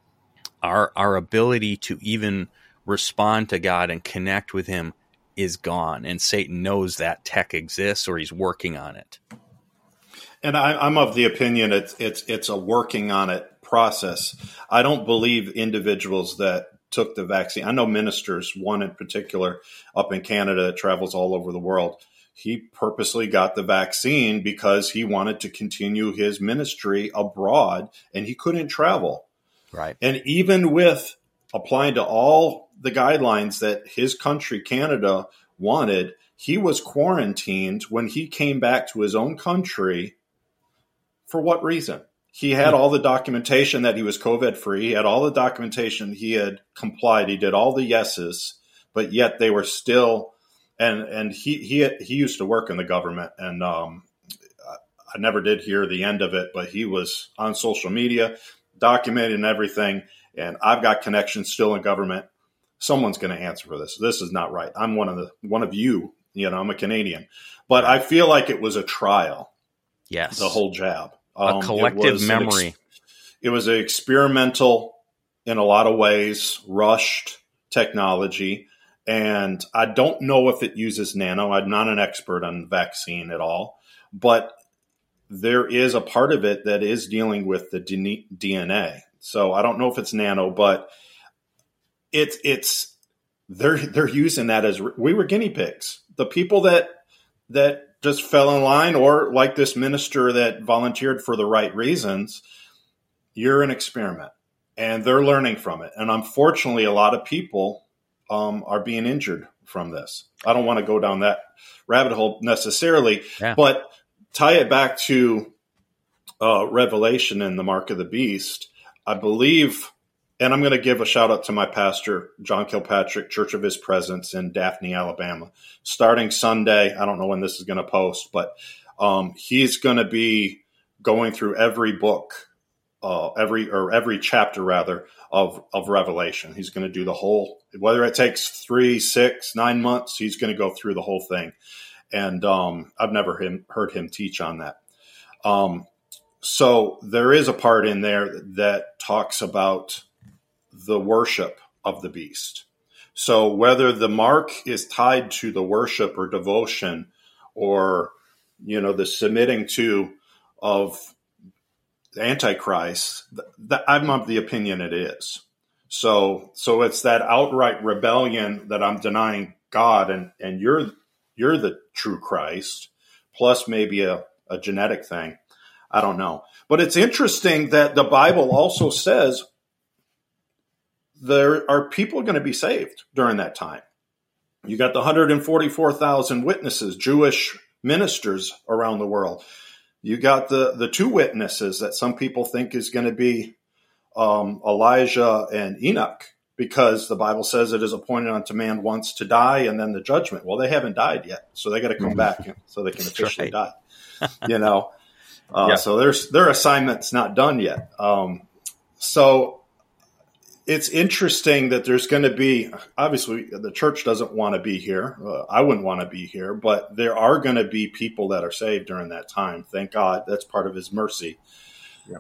our ability to even respond to God and connect with him is gone, and Satan knows that tech exists or he's working on it? And I'm of the opinion it's a working on it process. I don't believe individuals that took the vaccine. I know ministers, one in particular up in Canada that travels all over the world. He purposely got the vaccine because he wanted to continue his ministry abroad and he couldn't travel. Right. And even with applying to all the guidelines that his country, Canada, wanted, he was quarantined when he came back to his own country. For what reason? He had all the documentation that he was COVID free. He had all the documentation. He had complied. He did all the yeses, but yet they were still. And he used to work in the government, and I never did hear the end of it. But he was on social media, documenting everything. And I've got connections still in government. Someone's going to answer for this. This is not right. I'm one of you. You know, I'm a Canadian, but I feel like it was a trial. Yes. The whole jab. A collective memory. It was an experimental, in a lot of ways, rushed technology. And I don't know if it uses nano. I'm not an expert on the vaccine at all. But there is a part of it that is dealing with the DNA. So I don't know if it's nano, but they're using that as we were guinea pigs. The people that just fell in line, or like this minister that volunteered for the right reasons, you're an experiment and they're learning from it. And unfortunately, a lot of people are being injured from this. I don't want to go down that rabbit hole necessarily, but tie it back to Revelation and the Mark of the Beast. I believe, and I'm going to give a shout out to my pastor, John Kilpatrick, Church of His Presence in Daphne, Alabama. Starting Sunday, I don't know when this is going to post, but he's going to be going through every book, every chapter rather of Revelation. He's going to do the whole, whether it takes 3, 6, 9 months, he's going to go through the whole thing. And I've never heard him teach on that. So there is a part in there that talks about the worship of the beast. So whether the mark is tied to the worship or devotion, or, you know, the submitting to of the Antichrist, I'm of the opinion it is. So it's that outright rebellion that I'm denying God, and you're the true Christ, plus maybe a genetic thing. I don't know. But it's interesting that the Bible also says there are people going to be saved during that time. You got the 144,000 witnesses, Jewish ministers around the world. You got the 2 witnesses that some people think is going to be Elijah and Enoch, because the Bible says it is appointed unto man once to die and then the judgment. Well, they haven't died yet, so they got to come back so they can officially die. You know, so their assignment's not done yet. So it's interesting that there's going to be, obviously the church doesn't want to be here. I wouldn't want to be here, but there are going to be people that are saved during that time. Thank God. That's part of his mercy. Yeah.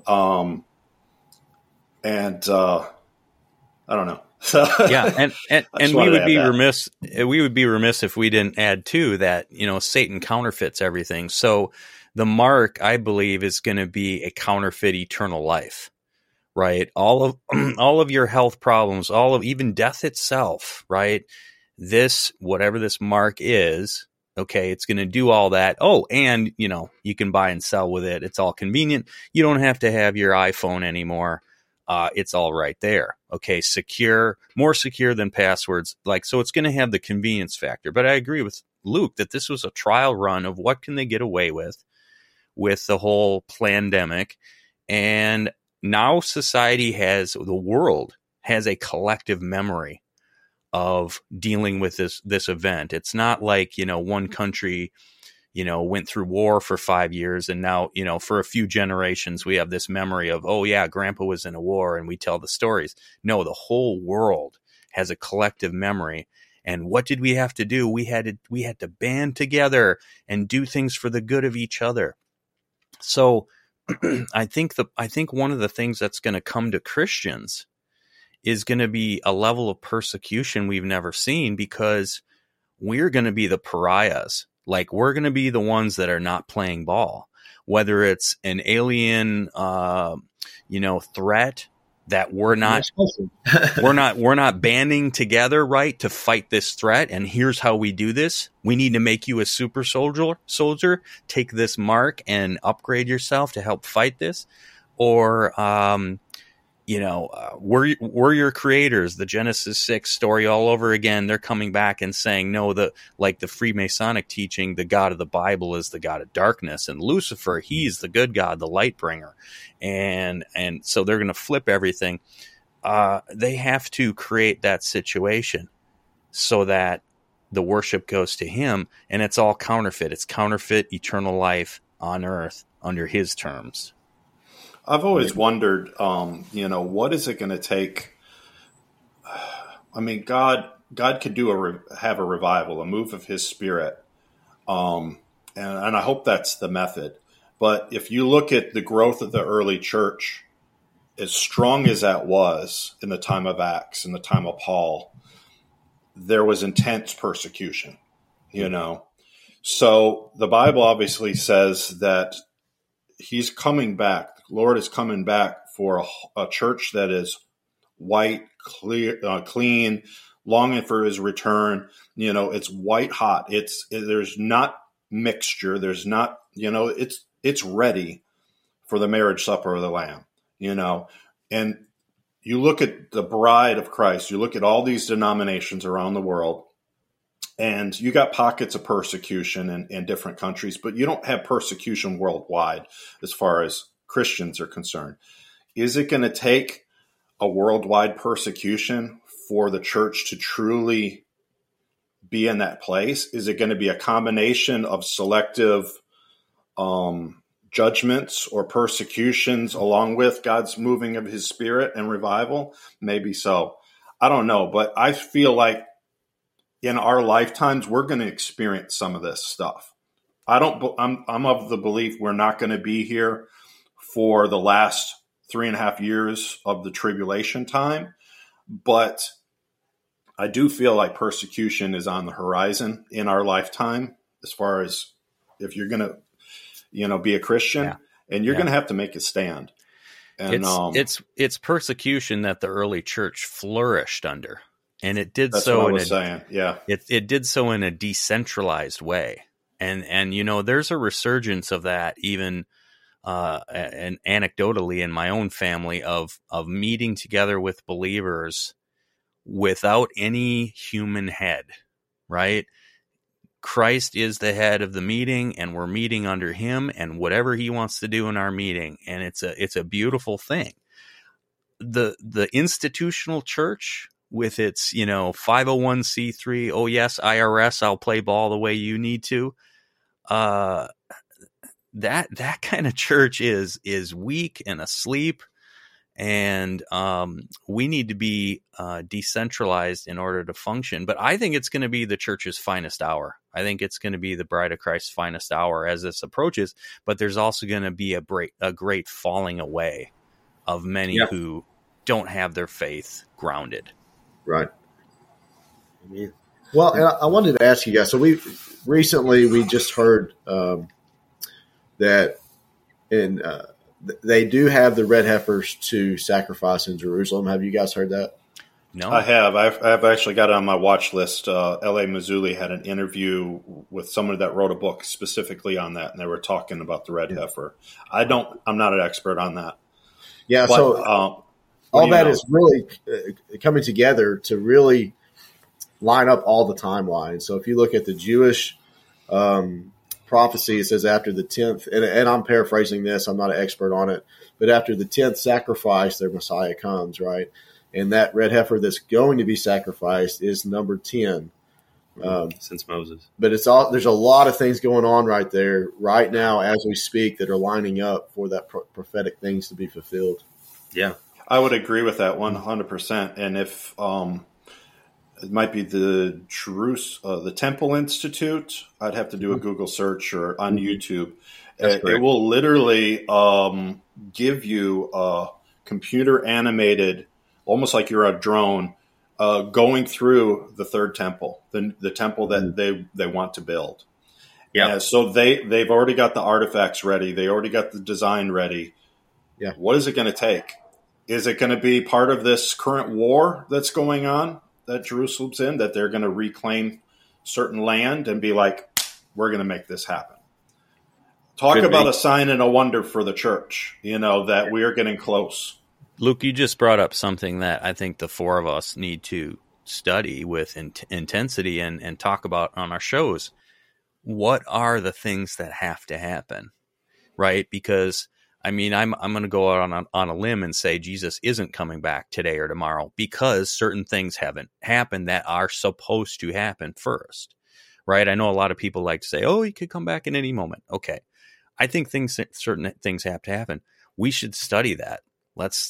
I don't know. Yeah. And we would be remiss. We would be remiss if we didn't add too that, you know, Satan counterfeits everything. So the mark, I believe, is going to be a counterfeit eternal life. Right. All of your health problems, all of even death itself. Right. This, whatever this mark is Okay, it's going to do all that. Oh, and, you can buy and sell with it. It's all convenient. You don't have to have your iPhone anymore. It's all right there. Okay, secure, more secure than passwords. So it's going to have the convenience factor. But I agree with Luke that this was a trial run of what can they get away with the whole pandemic. And now the world has a collective memory of dealing with this event. It's not like, one country, went through war for 5 years and now, for a few generations, we have this memory of, oh yeah, grandpa was in a war and we tell the stories. No, the whole world has a collective memory. And what did we have to do? We had to band together and do things for the good of each other. So I think one of the things that's going to come to Christians is going to be a level of persecution we've never seen, because we're going to be the pariahs. We're going to be the ones that are not playing ball, whether it's an alien, threat that we're not banding together, right, to fight this threat. And here's how we do this. We need to make you a super soldier, take this mark and upgrade yourself to help fight this. Or, we're your creators, the Genesis 6 story all over again. They're coming back and saying, no, the Freemasonic teaching, the God of the Bible is the God of darkness, and Lucifer, he's the good God, the light bringer. And so they're going to flip everything. They have to create that situation so that the worship goes to him, and it's all counterfeit. It's counterfeit eternal life on earth under his terms. I've always wondered, what is it going to take? I mean, God could have a revival, a move of his Spirit. And I hope that's the method. But if you look at the growth of the early church, as strong as that was in the time of Acts, in the time of Paul, there was intense persecution, So the Bible obviously says that he's coming back. The Lord is coming back for a church that is white, clear, clean, longing for his return. It's white hot. There's not mixture. There's not, it's ready for the marriage supper of the Lamb, and you look at the bride of Christ, you look at all these denominations around the world, and you got pockets of persecution in different countries, but you don't have persecution worldwide as far as Christians are concerned. Is it going to take a worldwide persecution for the church to truly be in that place? Is it going to be a combination of selective judgments or persecutions along with God's moving of his Spirit and revival? Maybe so. I don't know, but I feel like in our lifetimes, we're going to experience some of this stuff. I'm of the belief we're not going to be here for the last 3.5 years of the tribulation time, but I do feel like persecution is on the horizon in our lifetime, as far as if you're going to, be a Christian, and you're going to have to make a stand. And it's persecution that the early church flourished under. And it did so it did so in a decentralized way. And there's a resurgence of that even and anecdotally in my own family of meeting together with believers without any human head, right? Christ is the head of the meeting, and we're meeting under him and whatever he wants to do in our meeting. And it's a beautiful thing. The institutional church with its, 501c3, oh yes, IRS, I'll play ball the way you need to. That kind of church is weak and asleep, and we need to be decentralized in order to function. But I think it's going to be the church's finest hour. I think it's going to be the bride of Christ's finest hour as this approaches. But there's also going to be a great falling away of many who don't have their faith grounded. Right. Yeah. Well, and I wanted to ask you guys. So we just heard that they do have the red heifers to sacrifice in Jerusalem. Have you guys heard that? No, I have. I've actually got it on my watch list. L.A. Mazzulli had an interview with someone that wrote a book specifically on that, and they were talking about the red heifer. I'm not an expert on that. Yeah, But, so all that is really coming together to really line up all the timelines. So if you look at the Jewish prophecy, it says after the 10th, and I'm paraphrasing this, I'm not an expert on it, but after the 10th sacrifice, their Messiah comes, right? And that red heifer that's going to be sacrificed is number 10. Since Moses. But there's a lot of things going on right there right now as we speak that are lining up for that prophetic things to be fulfilled. Yeah. I would agree with that 100%. And if it might be the Temple Institute, I'd have to do a Google search or on YouTube. It will literally give you a computer animated, almost like you're a drone, going through the third temple, the temple that they want to build. Yeah. So they've already got the artifacts ready. They already got the design ready. Yeah. What is it going to take? Is it going to be part of this current war that's going on that Jerusalem's in, that they're going to reclaim certain land and be like, we're going to make this happen? Talk about a sign and a wonder for the church, that we are getting close. Luke, you just brought up something that I think the four of us need to study with intensity and talk about on our shows. What are the things that have to happen, right? Because, I'm going to go out on a limb and say Jesus isn't coming back today or tomorrow because certain things haven't happened that are supposed to happen first, right? I know a lot of people like to say, oh, he could come back in any moment. Okay. I think certain things have to happen. We should study that. Let's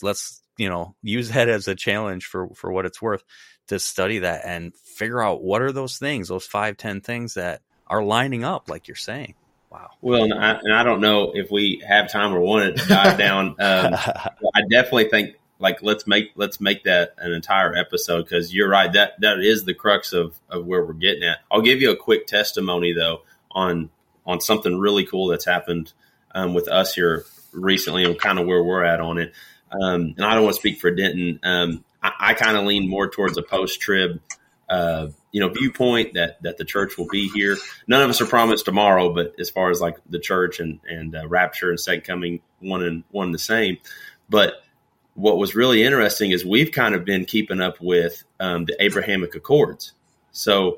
use that as a challenge for what it's worth, to study that and figure out what are those things, those 5-10 things that are lining up, like you're saying. Wow. Well, and I don't know if we have time or want to dive down. I definitely think let's make that an entire episode, because you're right, that is the crux of where we're getting at. I'll give you a quick testimony though on something really cool that's happened with us here recently and kind of where we're at on it. And I don't want to speak for Denton. I kind of lean more towards a post-trib, viewpoint that the church will be here. None of us are promised tomorrow, but as far as like the church and rapture and second coming, one and the same. But what was really interesting is we've kind of been keeping up with the Abrahamic Accords. So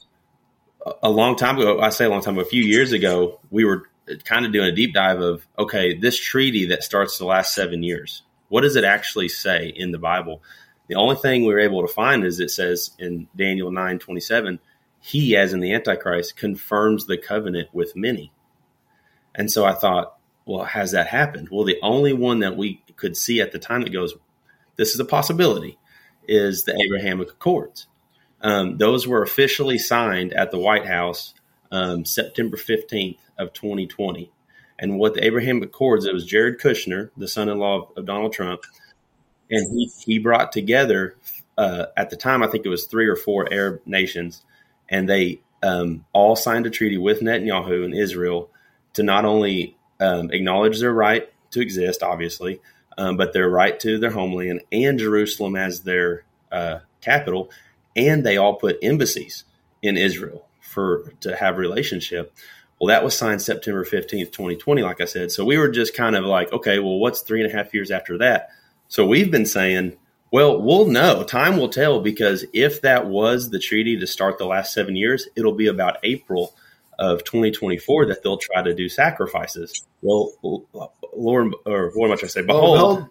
a long time ago, a few years ago, we were kind of doing a deep dive of, okay, this treaty that starts the last 7 years, what does it actually say in the Bible? The only thing we were able to find is it says in Daniel 9:27, he, as in the Antichrist, confirms the covenant with many. And so I thought, well, has that happened? Well, the only one that we could see at the time that goes, this is a possibility, is the Abrahamic Accords. Those were officially signed at the White House September 15th of 2020. And what the Abrahamic Accords, it was Jared Kushner, the son-in-law of Donald Trump, and he brought together, at the time, I think it was 3 or 4 Arab nations, and they all signed a treaty with Netanyahu and Israel to not only acknowledge their right to exist, obviously, but their right to their homeland and Jerusalem as their capital. And they all put embassies in Israel to have relationship. Well, that was signed September 15th, 2020, like I said. So we were just kind of like, okay, well, what's 3.5 years after that? So we've been saying, well, we'll know. Time will tell, because if that was the treaty to start the last 7 years, it'll be about April of 2024 that they'll try to do sacrifices. Well, lo and behold,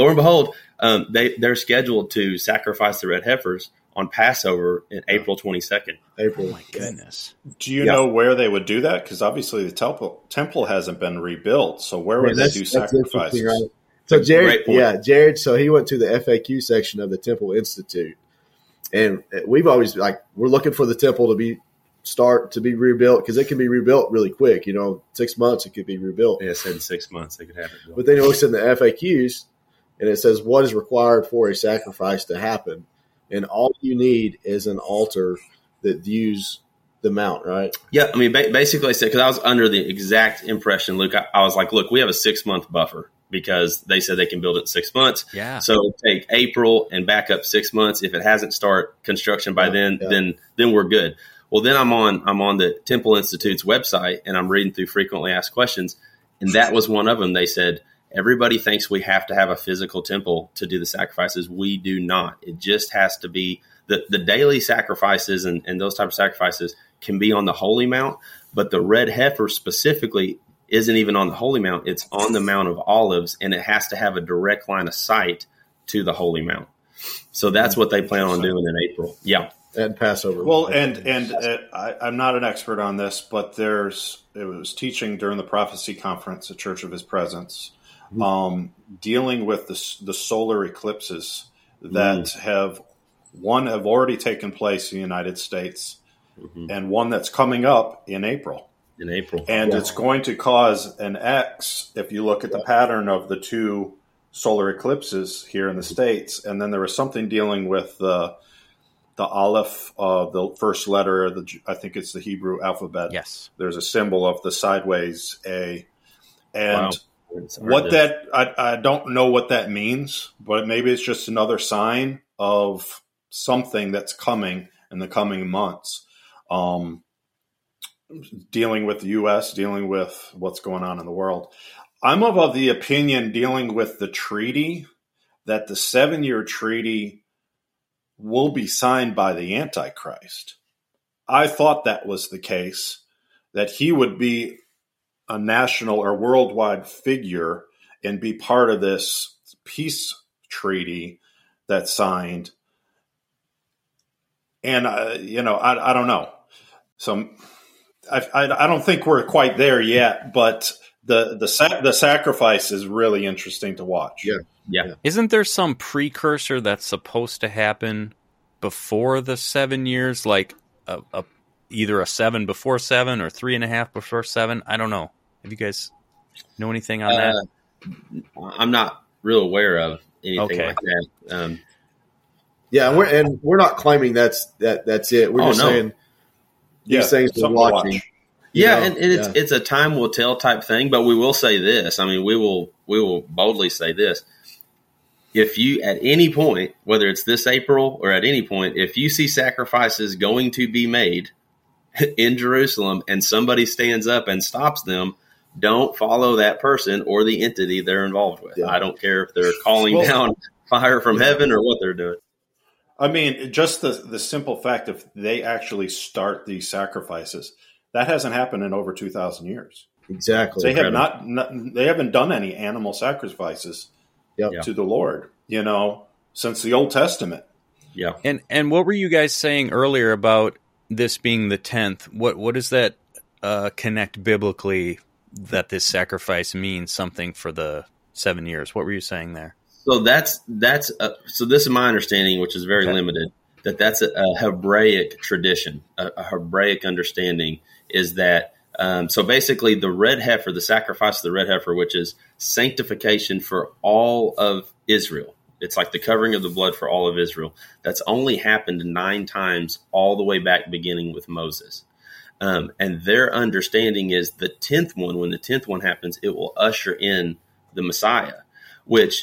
they're scheduled to sacrifice the red heifers on Passover in April 22nd. April. Oh my goodness. Do you know where they would do that? Because obviously the temple hasn't been rebuilt. So where would they do sacrifices? Right? So Jared, so he went to the FAQ section of the Temple Institute. And we've always we're looking for the temple to be rebuilt, because it can be rebuilt really quick. 6 months it could be rebuilt. Yeah, it said in 6 months they could have it built. But then he looks in the FAQs and it says what is required for a sacrifice to happen. And all you need is an altar that views the mount, right? Yeah, I mean, basically I said, because I was under the exact impression, Luke, I was like, look, we have a 6 month buffer. because they said they can build it in 6 months. Yeah. So take April and back up 6 months. If it hasn't start construction by then we're good. Well, then I'm on the Temple Institute's website and I'm reading through frequently asked questions. And that was one of them. They said, everybody thinks we have to have a physical temple to do the sacrifices. We do not. It just has to be the daily sacrifices and those type of sacrifices can be on the Holy Mount, but the red heifer specifically isn't even on the Holy Mount. It's on the Mount of Olives, and it has to have a direct line of sight to the Holy Mount. So that's what they plan on doing in April. Yeah. And Passover. Well, I'm not an expert on this, but it was teaching during the prophecy conference at Church of His Presence, dealing with the solar eclipses that have already taken place in the United States, and one that's coming up in April. And it's going to cause an X if you look at the pattern of the two solar eclipses here in the States. And then there was something dealing with the Aleph, the first letter, I think it's the Hebrew alphabet. Yes. There's a symbol of the sideways A. And wow. I don't know what that means, but maybe it's just another sign of something that's coming in the coming months. Dealing with the U.S., dealing with what's going on in the world. I'm of the opinion, dealing with the treaty, that the 7-year treaty will be signed by the Antichrist. I thought that was the case, that he would be a national or worldwide figure and be part of this peace treaty that's signed. And, I don't know. So I don't think we're quite there yet, but the sacrifice is really interesting to watch. Yeah. Isn't there some precursor that's supposed to happen before the 7 years, like either a 7 before 7 or 3.5 before 7? I don't know. Have you guys know anything on that? I'm not real aware of anything like that. We're not claiming that's it. We're just saying these things we're watching. Yeah, and it's a time will tell type thing, but we will say this. I mean, we will boldly say this. If you, at any point, whether it's this April or at any point, if you see sacrifices going to be made in Jerusalem and somebody stands up and stops them, don't follow that person or the entity they're involved with. Yeah. I don't care if they're calling down fire from heaven or what they're doing. I mean, just the simple fact if they actually start these sacrifices, that hasn't happened in over 2,000 years. Exactly. They have they haven't done any animal sacrifices to the Lord, since the Old Testament. Yeah. And what were you guys saying earlier about this being the 10th? What does that connect biblically that this sacrifice means something for the 7 years? What were you saying there? So so this is my understanding, which is very limited, that's a Hebraic tradition, a Hebraic understanding is that, so basically the red heifer, the sacrifice of the red heifer, which is sanctification for all of Israel. It's like the covering of the blood for all of Israel. That's only happened 9 times all the way back beginning with Moses. And their understanding is the 10th one, when the 10th one happens, it will usher in the Messiah, which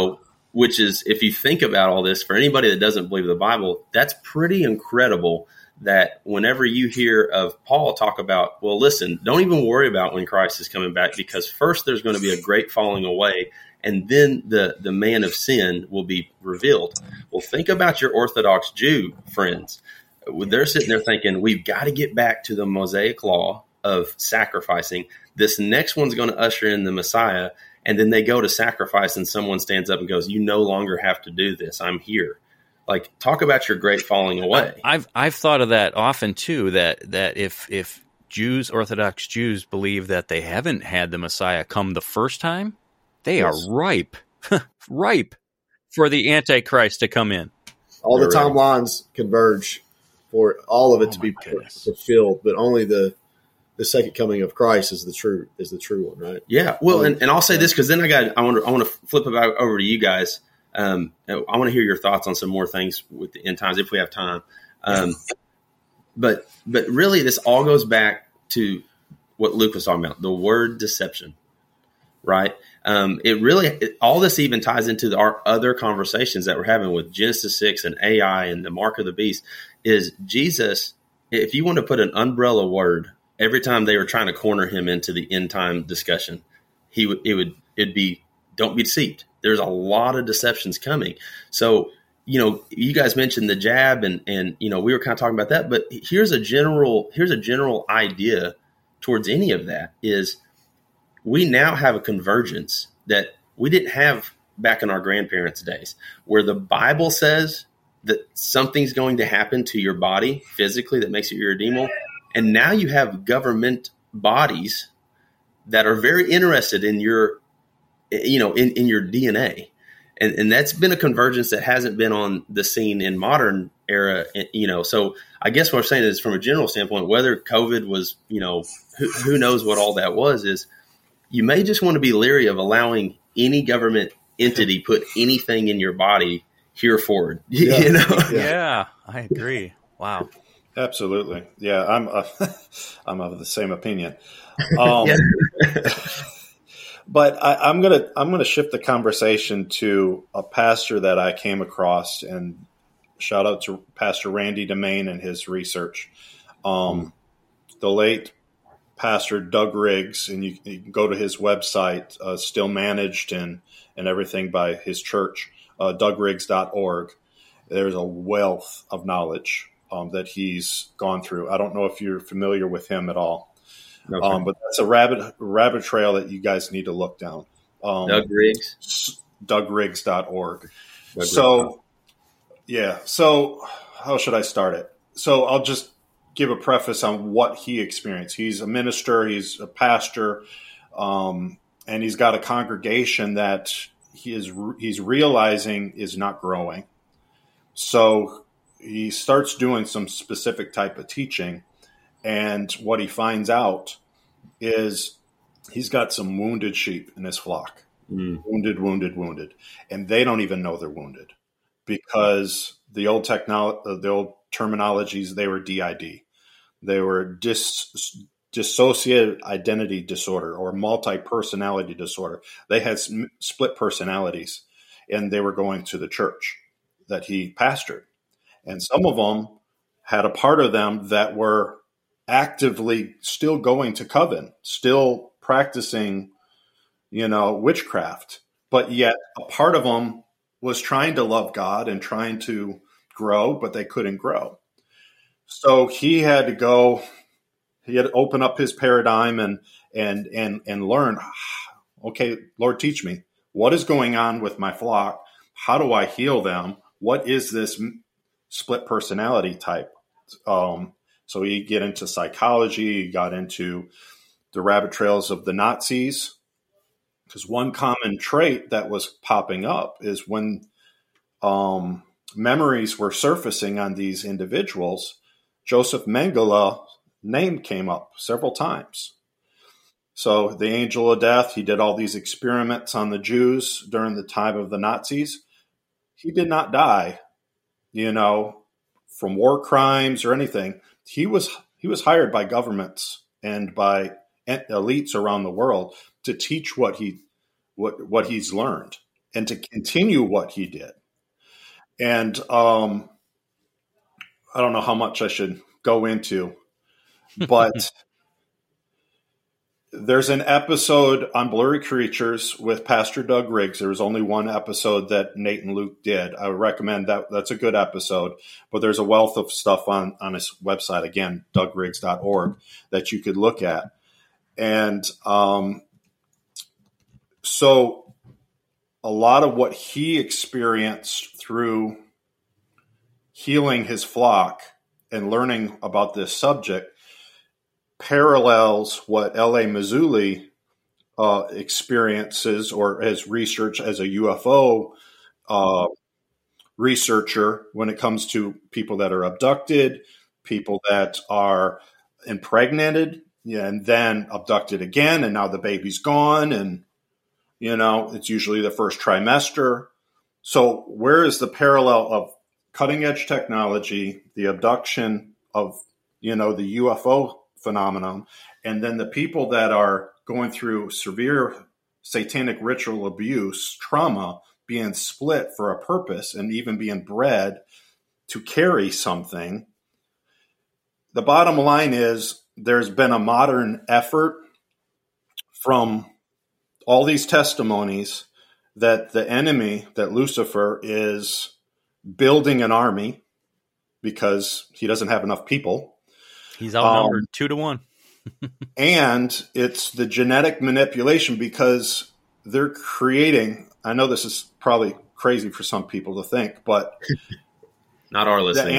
is, if you think about all this, for anybody that doesn't believe the Bible, that's pretty incredible that whenever you hear of Paul talk about, well, listen, don't even worry about when Christ is coming back, because first there's going to be a great falling away, and then the man of sin will be revealed. Well, think about your Orthodox Jew friends. They're sitting there thinking, we've got to get back to the Mosaic law of sacrificing. This next one's going to usher in the Messiah. And then they go to sacrifice and someone stands up and goes, you no longer have to do this. I'm here. Like, talk about your great falling away. I've thought of that often too, that if Jews, Orthodox Jews, believe that they haven't had the Messiah come the first time, they are ripe for the Antichrist to come in. All the timelines converge for all of it to be fulfilled, but only the second coming of Christ is the true one, right? Yeah. Well, and I'll say this, because then I want to flip it back over to you guys. I want to hear your thoughts on some more things with the end times if we have time. But really, this all goes back to what Luke was talking about, the word deception. right? All this even ties into our other conversations that we're having with Genesis 6 and AI and the mark of the beast. Is Jesus, if you want to put an umbrella word every time they were trying to corner him into the end time discussion, it'd be, don't be deceived. There's a lot of deceptions coming. So, you guys mentioned the jab and we were kind of talking about that, but here's a general idea towards any of that is we now have a convergence that we didn't have back in our grandparents' days, where the Bible says that something's going to happen to your body physically that makes it irredeemable. And now you have government bodies that are very interested in your, in your DNA. And that's been a convergence that hasn't been on the scene in modern era, So I guess what I'm saying is, from a general standpoint, whether COVID was, who knows what all that was, is you may just want to be leery of allowing any government entity put anything in your body here forward. Yeah, I agree. Wow. Absolutely. Yeah, I'm of the same opinion. But I'm gonna shift the conversation to a pastor that I came across, and shout out to Pastor Randy DeMain and his research. The late Pastor Doug Riggs, and you can go to his website, still managed and everything by his church, DougRiggs.org. There's a wealth of knowledge that he's gone through. I don't know if you're familiar with him at all. Okay. But that's a rabbit trail that you guys need to look down. Doug Riggs? DougRiggs.org. So how should I start it? So I'll just give a preface on what he experienced. He's a minister, he's a pastor, and he's got a congregation that he's realizing is not growing. So he starts doing some specific type of teaching. And what he finds out is he's got some wounded sheep in his flock. Wounded. And they don't even know they're wounded, because the old terminologies, they were DID. They were dissociative identity disorder or multi-personality disorder. They had split personalities, and they were going to the church that he pastored. And some of them had a part of them that were actively still going to coven, still practicing, witchcraft. But yet a part of them was trying to love God and trying to grow, but they couldn't grow. So he had to open up his paradigm and learn, okay, Lord, teach me, what is going on with my flock? How do I heal them? What is this split personality type? So he get into psychology, he got into the rabbit trails of the Nazis, because one common trait that was popping up is when memories were surfacing on these individuals, Joseph Mengele's name came up several times. So the angel of death, he did all these experiments on the Jews during the time of the Nazis. He did not die, from war crimes or anything. He was hired by governments and by elites around the world to teach what he's learned and to continue what he did. And I don't know how much I should go into, but there's an episode on Blurry Creatures with Pastor Doug Riggs. There was only one episode that Nate and Luke did. I would recommend that. That's a good episode, but there's a wealth of stuff on his website, again, DougRiggs.org, that you could look at. And so a lot of what he experienced through healing his flock and learning about this subject parallels what L.A. Mazzulli experiences or has researched as a UFO researcher when it comes to people that are abducted, people that are impregnated, and then abducted again, and now the baby's gone, and it's usually the first trimester. So where is the parallel of cutting edge technology, the abduction of the UFO phenomenon, and then the people that are going through severe satanic ritual abuse, trauma, being split for a purpose and even being bred to carry something. The bottom line is there's been a modern effort from all these testimonies that the enemy, that Lucifer, is building an army because he doesn't have enough people. He's outnumbered 2-1. And it's the genetic manipulation because they're creating, I know this is probably crazy for some people to think, but not our listening.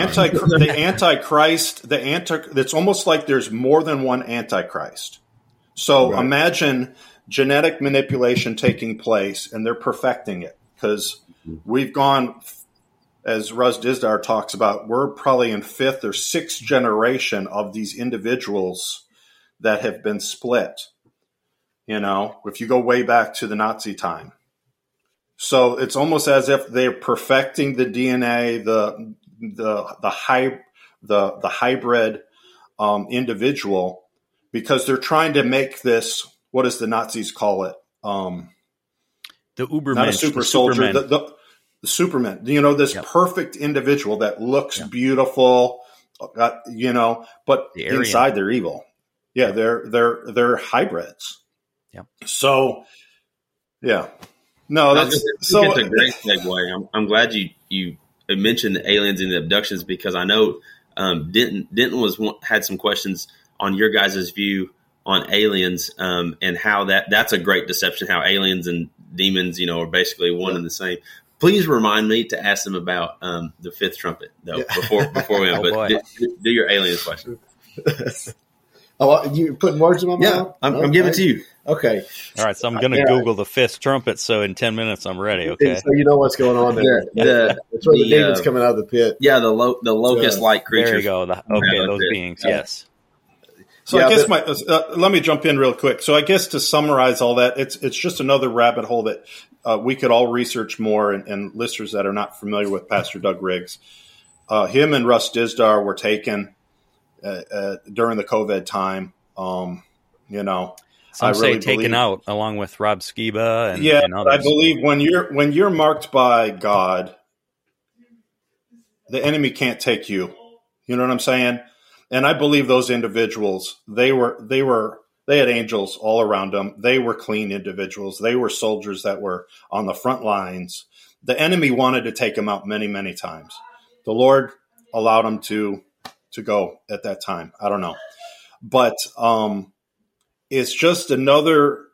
It's almost like there's more than one Antichrist. So Right. Imagine genetic manipulation taking place, and they're perfecting it because we've gone, as Russ Dizdar talks about, we're probably in 5th or 6th generation of these individuals that have been split. You know, if you go way back to the Nazi time. So it's almost as if they're perfecting the DNA, the hybrid individual, because they're trying to make this. What does the Nazis call it? The Ubermensch, Not a super soldier. Superman. The Superman. You know, this Yep. perfect individual that looks beautiful. You know, but The Aryan. inside they're evil. Yeah, they're hybrids. Yep. So, yeah. No, that's It's so. a great segue. I'm glad you mentioned the aliens and the abductions because I know Denton had some questions on your guys' view on aliens and how that's a great deception. How aliens and demons, you know, are basically one and the same. Please remind me to ask them about the 5th trumpet though before we. Oh, but boy. do your aliens question. Oh, you putting words in my mouth? I'm giving it to you. Okay. All right, so I'm going to Google the 5th trumpet, so in 10 minutes I'm ready, okay? So you know what's going on there. That's where the demon's coming out of the pit. Yeah, the locust-like creatures. There you go. Those beings, yes. So Yeah, I guess let me jump in real quick. So I guess to summarize all that, it's just another rabbit hole that we could all research more. And listeners that are not familiar with Pastor Doug Riggs, him and Russ Dizdar were taken during the COVID time. You know, Some I say really taken believe, out along with Rob Skiba and, yeah, and others. I believe when you're marked by God, the enemy can't take you. You know what I'm saying? And I believe those individuals, they had angels all around them. They were clean individuals. They were soldiers that were on the front lines. The enemy wanted to take them out many, many times. The Lord allowed them to go at that time. I don't know. But it's just another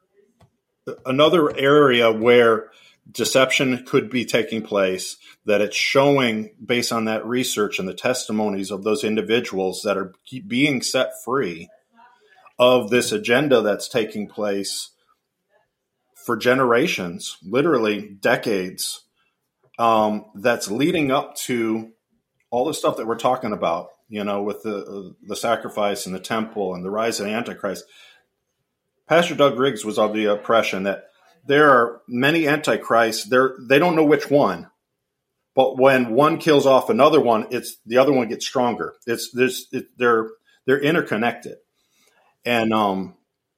area where deception could be taking place, that it's showing based on that research and the testimonies of those individuals that are being set free of this agenda that's taking place for generations, literally decades, that's leading up to all the stuff that we're talking about, you know, with the sacrifice and the temple and the rise of the Antichrist. Pastor Doug Riggs was of the impression that there are many antichrists. They don't know which one, but when one kills off another one, it's the other one gets stronger. They're interconnected, and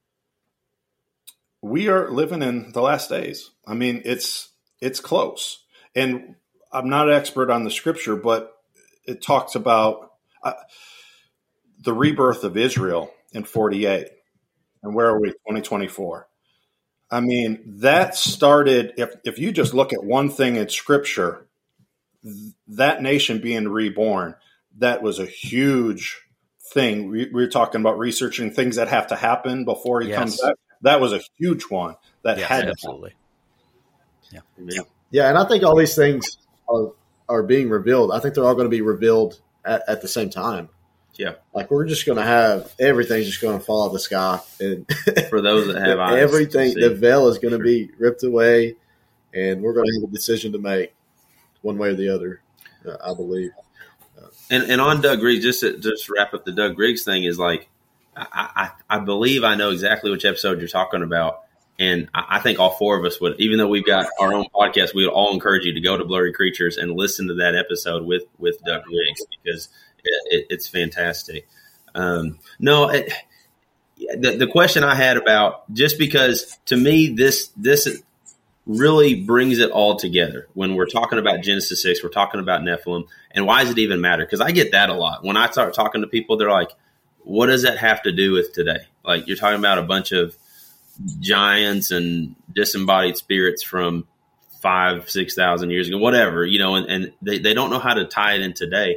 we are living in the last days. I mean, it's close, and I'm not an expert on the scripture, but it talks about the rebirth of Israel in 48, and where are we? 2024. I mean, that started, if you just look at one thing in Scripture, that nation being reborn, that was a huge thing. We were talking about researching things that have to happen before he comes back. That was a huge one that had absolutely. Yeah, and I think all these things are being revealed. I think they're all going to be revealed at the same time. Yeah. Like we're just going to have everything's just going to fall out of the sky. And for those that have eyes, everything, the veil is going to be ripped away, and we're going to have a decision to make one way or the other, I believe. And on Doug Riggs, just to wrap up the Doug Riggs thing is like, I believe I know exactly which episode you're talking about. And I think all four of us would, even though we've got our own podcast, we would all encourage you to go to Blurry Creatures and listen to that episode with Doug Riggs because it's fantastic. the question I had about, just because to me this really brings it all together when we're talking about Genesis 6, we're talking about Nephilim, and why does it even matter? Because I get that a lot. When I start talking to people, they're like, what does that have to do with today? Like, you're talking about a bunch of giants and disembodied spirits from 5,000-6,000 years ago, whatever, and they don't know how to tie it in today.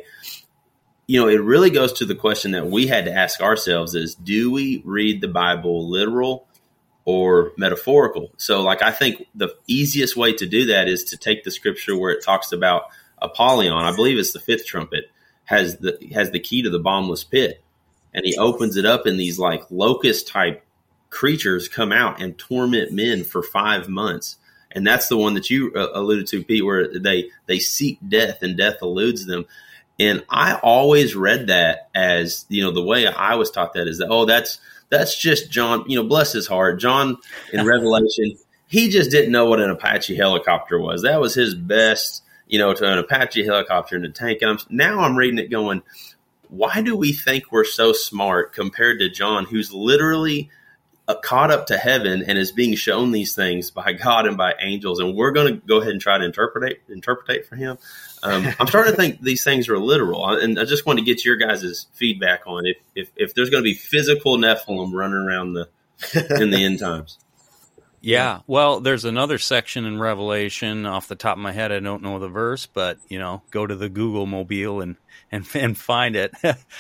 It really goes to the question that we had to ask ourselves is, do we read the Bible literal or metaphorical? So I think the easiest way to do that is to take the scripture where it talks about Apollyon. I believe it's the fifth trumpet has the key to the bottomless pit, and he opens it up, and these locust type creatures come out and torment men for 5 months. And that's the one that you alluded to, Pete, where they seek death and death eludes them. And I always read that as, the way I was taught that is that, that's just John, bless his heart. John in Revelation, he just didn't know what an Apache helicopter was. That was his best, to an Apache helicopter in a tank. And now I'm reading it going, why do we think we're so smart compared to John, who's literally caught up to heaven and is being shown these things by God and by angels, and we're going to go ahead and try to interpret for him. I'm starting to think these things are literal, and I just want to get your guys' feedback on if there's going to be physical Nephilim running around in the end times. Yeah, well, there's another section in Revelation. Off the top of my head, I don't know the verse, but go to the Google mobile and find it.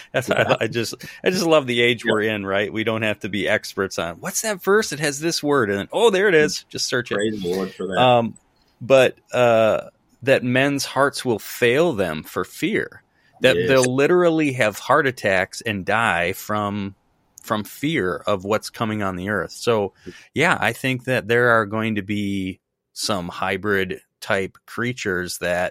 I just love the age we're in, right? We don't have to be experts on what's that verse. It has this word, and there it is. Just search it. Praise the Lord for that. But that men's hearts will fail them for fear. That they'll literally have heart attacks and die from fear of what's coming on the earth. So, yeah, I think that there are going to be some hybrid type creatures that,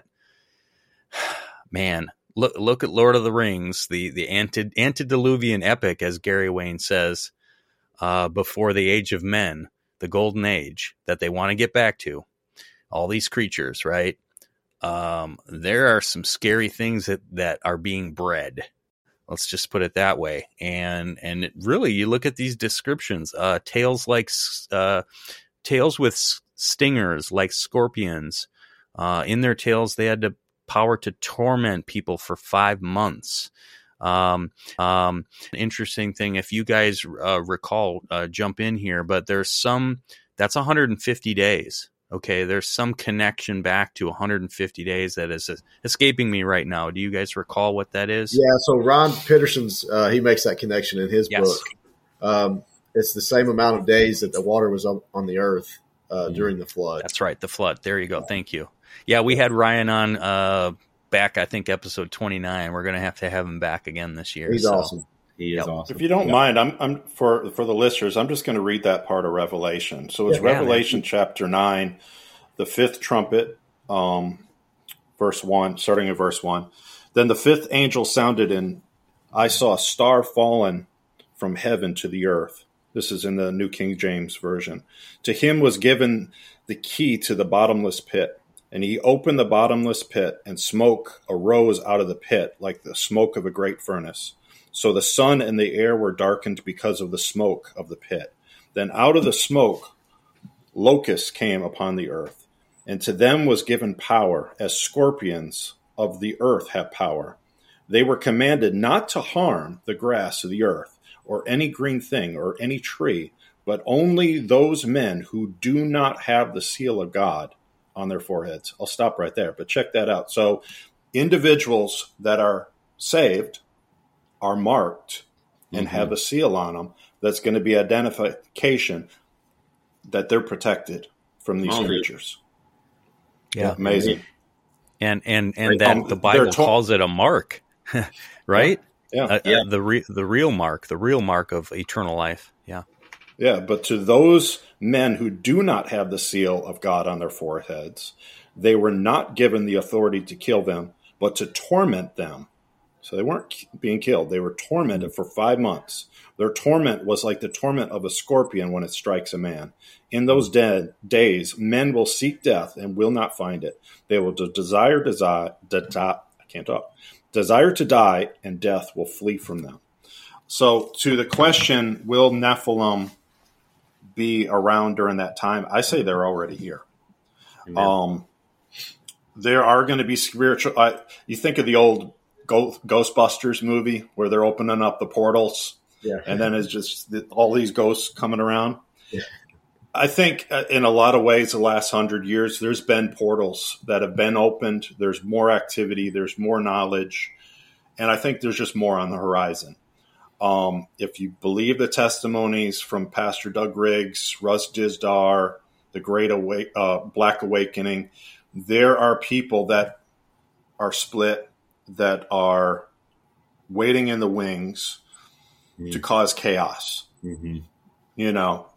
man, look at Lord of the Rings, the antediluvian epic, as Gary Wayne says, before the age of men, the golden age that they want to get back to. All these creatures, right? There are some scary things that are being bred. Let's just put it that way. And it really, you look at these descriptions, tails with stingers like scorpions. In their tails, they had the power to torment people for 5 months. Interesting thing, if you guys recall, jump in here, but that's 150 days. Okay, there's some connection back to 150 days that is escaping me right now. Do you guys recall what that is? Yeah, so Ron Peterson's, he makes that connection in his book. It's the same amount of days that the water was on the earth during the flood. That's right, the flood. There you go. Thank you. Yeah, we had Ryan on back, I think, episode 29. We're going to have him back again this year. He's awesome. He is awesome. If you don't mind, I'm for the listeners, I'm just going to read that part of Revelation. So it's Revelation chapter 9, the fifth trumpet, verse 1, starting at verse 1. Then the fifth angel sounded, and I saw a star fallen from heaven to the earth. This is in the New King James Version. To him was given the key to the bottomless pit. And he opened the bottomless pit, and smoke arose out of the pit like the smoke of a great furnace. So the sun and the air were darkened because of the smoke of the pit. Then out of the smoke, locusts came upon the earth, and to them was given power, as scorpions of the earth have power. They were commanded not to harm the grass of the earth, or any green thing, or any tree, but only those men who do not have the seal of God on their foreheads. I'll stop right there, but check that out. So individuals that are saved are marked and have a seal on them that's going to be identification that they're protected from these creatures. Yeah. Amazing. And that the Bible calls it a mark, right? Yeah. The real mark of eternal life. Yeah. Yeah, but to those men who do not have the seal of God on their foreheads, they were not given the authority to kill them, but to torment them. So they weren't being killed. They were tormented for 5 months. Their torment was like the torment of a scorpion when it strikes a man. In those days, men will seek death and will not find it. They will desire to die, and death will flee from them. So to the question, will Nephilim be around during that time? I say they're already here. There are going to be spiritual. You think of the old Ghostbusters movie where they're opening up the portals, and then it's just all these ghosts coming around. Yeah. I think in a lot of ways, the last 100 years, there's been portals that have been opened. There's more activity. There's more knowledge. And I think there's just more on the horizon. If you believe the testimonies from Pastor Doug Riggs, Russ Dizdar, the Great Black Awakening, there are people that are split, that are waiting in the wings to cause chaos. Mm-hmm. You know,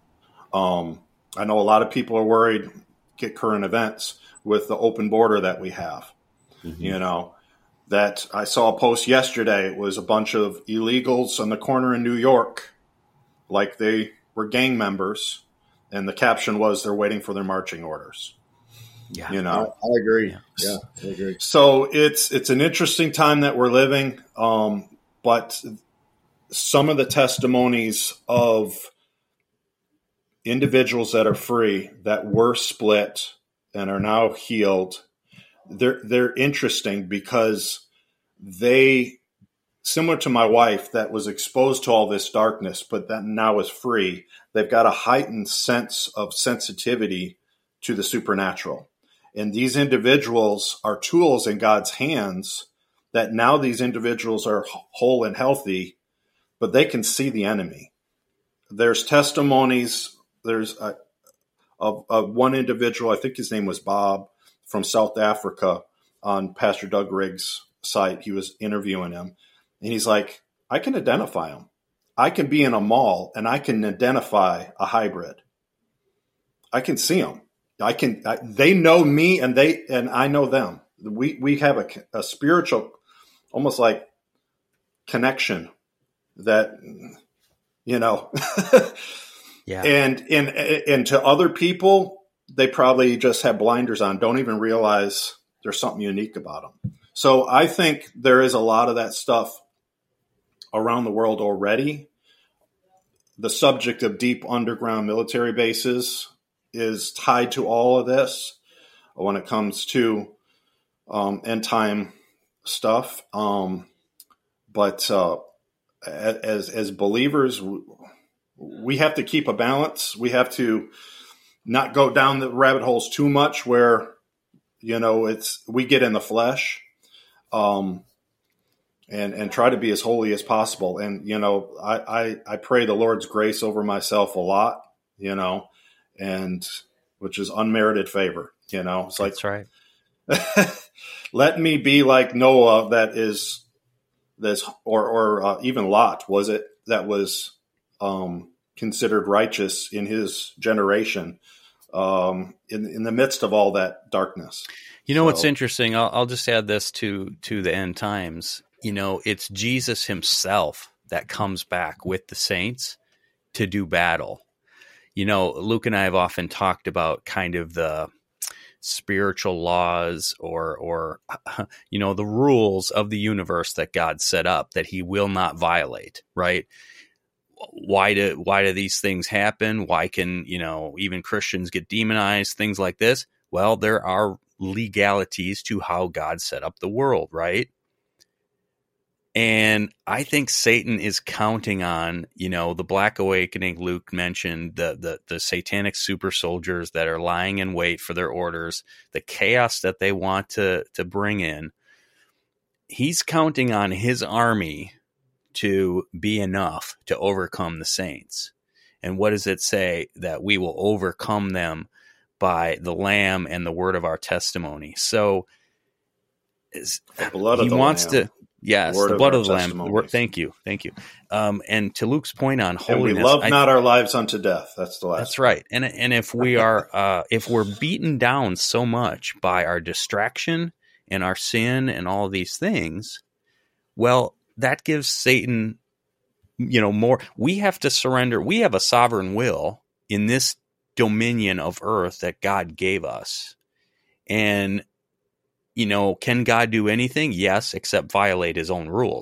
I know a lot of people are worried, get current events with the open border that we have. Mm-hmm. You know, that I saw a post yesterday. It was a bunch of illegals on the corner in New York, like they were gang members. And the caption was, they're waiting for their marching orders. Yeah. You know, I agree. Yeah, I agree. So it's an interesting time that we're living. But some of the testimonies of individuals that are free, that were split and are now healed, they're interesting because they, similar to my wife that was exposed to all this darkness, but that now is free, they've got a heightened sense of sensitivity to the supernatural. And these individuals are tools in God's hands that now these individuals are whole and healthy, but they can see the enemy. There's testimonies. There's one individual, I think his name was Bob, from South Africa, on Pastor Doug Riggs' site. He was interviewing him, and he's like, I can identify him. I can be in a mall, and I can identify a hybrid. I can see them. They know me, and I know them. We have a spiritual, almost like connection that, you know. Yeah. And to other people, they probably just have blinders on, don't even realize there's something unique about them. So I think there is a lot of that stuff around the world already. The subject of deep underground military bases is tied to all of this when it comes to end time stuff. But as believers, we have to keep a balance. We have to not go down the rabbit holes too much where, you know, we get in the flesh, and try to be as holy as possible. And, you know, I pray the Lord's grace over myself a lot, you know, and which is unmerited favor, you know. It's like, that's right. Let me be like Noah, that is this, or even Lot, was it, that was considered righteous in his generation, in the midst of all that darkness. You know, what's interesting, I'll just add this to the end times. You know, it's Jesus himself that comes back with the saints to do battle. You know, Luke and I have often talked about kind of the spiritual laws or you know, the rules of the universe that God set up that he will not violate, right? Why do these things happen? Why can, you know, even Christians get demonized, things like this? Well, there are legalities to how God set up the world, right? And I think Satan is counting on, you know, the Black Awakening Luke mentioned, the satanic super soldiers that are lying in wait for their orders, the chaos that they want to bring in. He's counting on his army to be enough to overcome the saints. And what does it say? That we will overcome them by the Lamb and the word of our testimony. So the blood of he the wants Lamb. to, yes, the blood of the Lamb. Thank you. And to Luke's point on holiness, and we love not our lives unto death. That's the last. That's right. And if we are, if we're beaten down so much by our distraction and our sin and all of these things, well, that gives Satan, you know, more. We have to surrender. We have a sovereign will in this dominion of earth that God gave us. And, you know, can God do anything? Yes, except violate his own rules.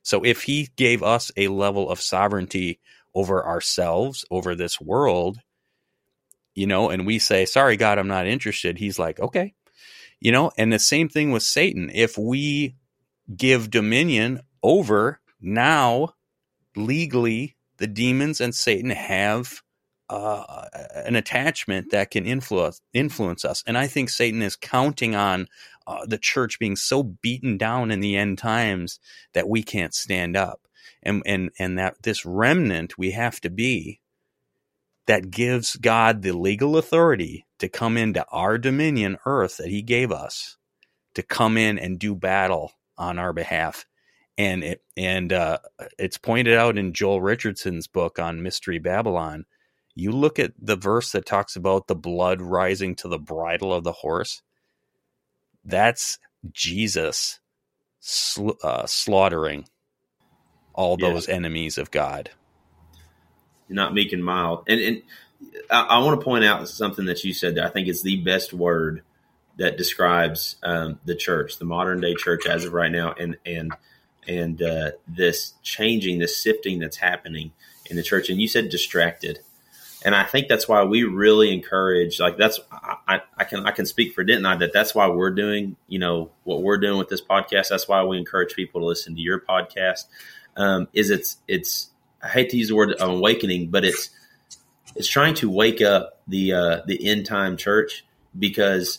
So if he gave us a level of sovereignty over ourselves, over this world, and we say, sorry, God, I'm not interested. He's like, okay, and the same thing with Satan. If we give dominion over, now legally the demons and Satan have an attachment that can influence us. And I think Satan is counting on the church being so beaten down in the end times that we can't stand up. And that this remnant we have to be, that gives God the legal authority to come into our dominion, earth, that he gave us, to come in and do battle on our behalf. And it's pointed out in Joel Richardson's book on Mystery Babylon. You look at the verse that talks about the blood rising to the bridle of the horse. That's Jesus slaughtering all those enemies of God. You're not meek and mild. And I want to point out something that you said that I think is the best word that describes the church, the modern day church as of right now, and this changing, this sifting that's happening in the church. And you said distracted. And I think that's why we really encourage, I can speak for Denton and I, that's why we're doing, what we're doing with this podcast. That's why we encourage people to listen to your podcast. It's I hate to use the word awakening, but it's trying to wake up the end time church, because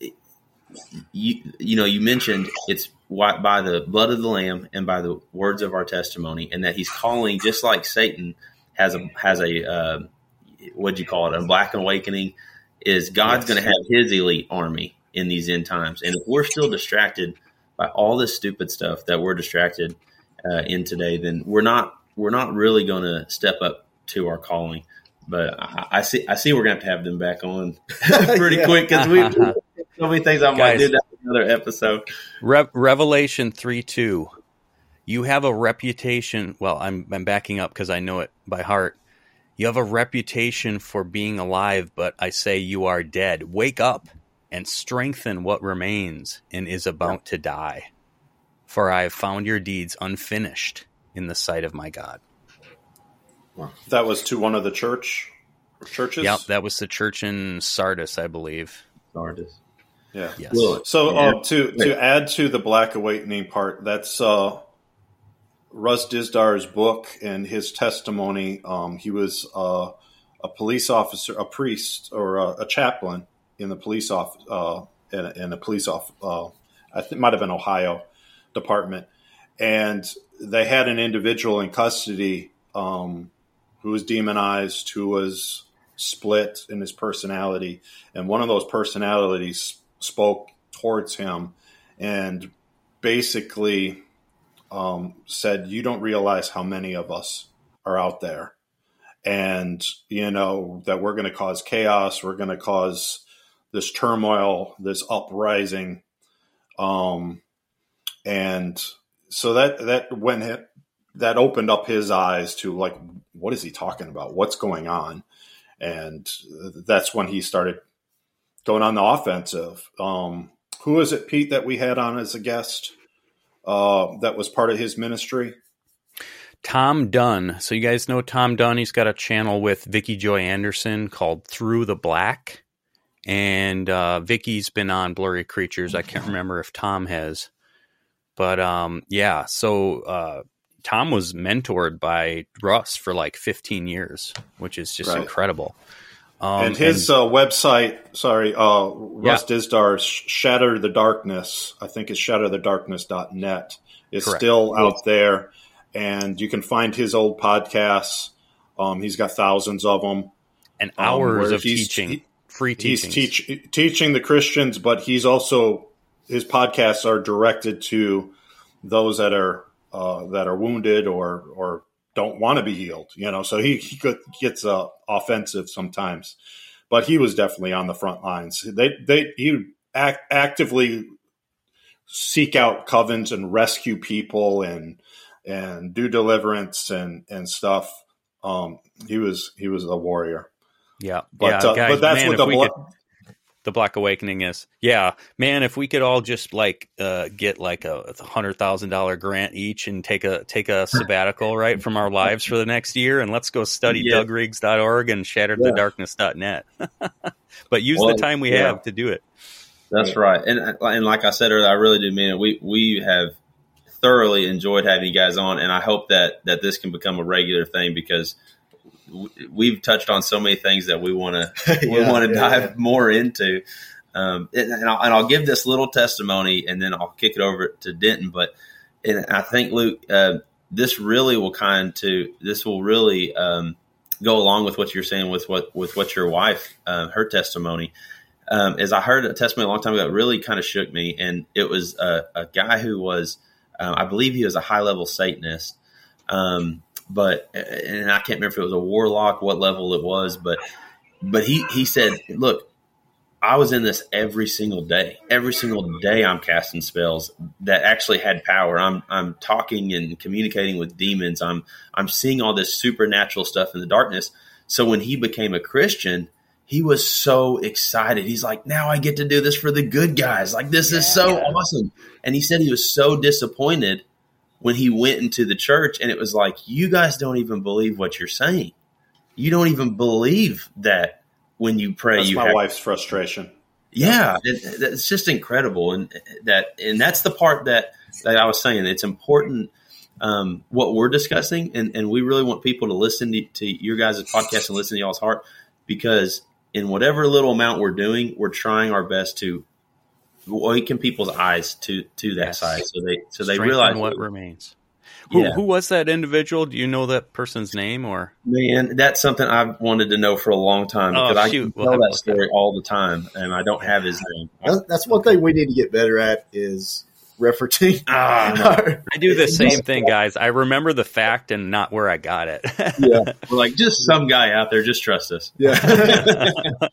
you mentioned it's by the blood of the Lamb and by the words of our testimony, and that he's calling, just like Satan has a what'd you call it? A black awakening. Is God's going to have his elite army in these end times. And if we're still distracted by all this stupid stuff that we're distracted in today, then we're not really going to step up to our calling. But I see we're going to have them back on pretty quick, because we so many things I might do that in another episode. Revelation 3:2. You have a reputation. Well, I'm backing up because I know it by heart. You have a reputation for being alive, but I say you are dead. Wake up and strengthen what remains and is about to die. For I have found your deeds unfinished in the sight of my God. That was to one of the churches? Yep, that was the church in Sardis, I believe. Sardis. Yeah. Yes. So to add to the Black Awakening part, that's Russ Disdar's book and his testimony. He was a police officer, a priest, or a chaplain in the police office, in a police office. I think it might have been Ohio department, and they had an individual in custody who was demonized, who was split in his personality, and one of those personalities spoke towards him and basically said, "You don't realize how many of us are out there, and that we're going to cause chaos. We're going to cause this turmoil, this uprising." And so that opened up his eyes to, like, what is he talking about? What's going on? And that's when he started going on the offensive. Who is it, Pete, that we had on as a guest? That was part of his ministry? Tom Dunn. So you guys know Tom Dunn. He's got a channel with Vicky Joy Anderson called Through the Black. And Vicky's been on Blurry Creatures. I can't remember if Tom has. But so Tom was mentored by Russ for like 15 years, which is just incredible. And his website, Russ Disdar's Shatter the Darkness, I think it's shatterthedarkness.net, is still out there. And you can find his old podcasts. He's got thousands of them. And hours of teaching, free teachings. He's teaching the Christians, but he's also, his podcasts are directed to those that are wounded or don't want to be healed, so he gets offensive sometimes, but he was definitely on the front lines. He actively seek out covens and rescue people and do deliverance and stuff. He was a warrior. Yeah. But guys, but that's man, what the blood. The Black Awakening is. Yeah, man, if we could all just like get like a $100,000 grant each and take a sabbatical, right, from our lives for the next year, and let's go study DougRiggs.org and shatteredthedarkness.net. But use the time we have to do it. That's right. And like I said earlier, I really do mean it. We have thoroughly enjoyed having you guys on, and I hope that this can become a regular thing, because we've touched on so many things that we want to dive more into. And I'll give this little testimony, and then I'll kick it over to Denton. But I think, Luke, this really will go along with what you're saying with what your wife, her testimony. As I heard a testimony a long time ago, it really kind of shook me. And it was a guy who was, I believe he was a high-level Satanist. But I can't remember if it was a warlock, what level it was, but he said, look, I was in this every single day. Every single day I'm casting spells that actually had power. I'm talking and communicating with demons. I'm seeing all this supernatural stuff in the darkness. So when he became a Christian, he was so excited. He's like, now I get to do this for the good guys. Like, this is so awesome. And he said he was so disappointed when he went into the church, and it was like, you guys don't even believe what you're saying. You don't even believe that when you pray. That's my wife's frustration. Yeah, it's just incredible, and that's the part that I was saying. It's important what we're discussing, and we really want people to listen to your guys' podcast and listen to y'all's heart, because in whatever little amount we're doing, we're trying our best to awaken people's eyes to that side, so they realize what remains. Who was that individual? Do you know that person's name? Or man, that's something I've wanted to know for a long time, because I tell that story all the time, and I don't have his name. That's one thing we need to get better at, is referencing. I do the same thing, guys. I remember the fact and not where I got it. We're like, just some guy out there. Just trust us. Yeah.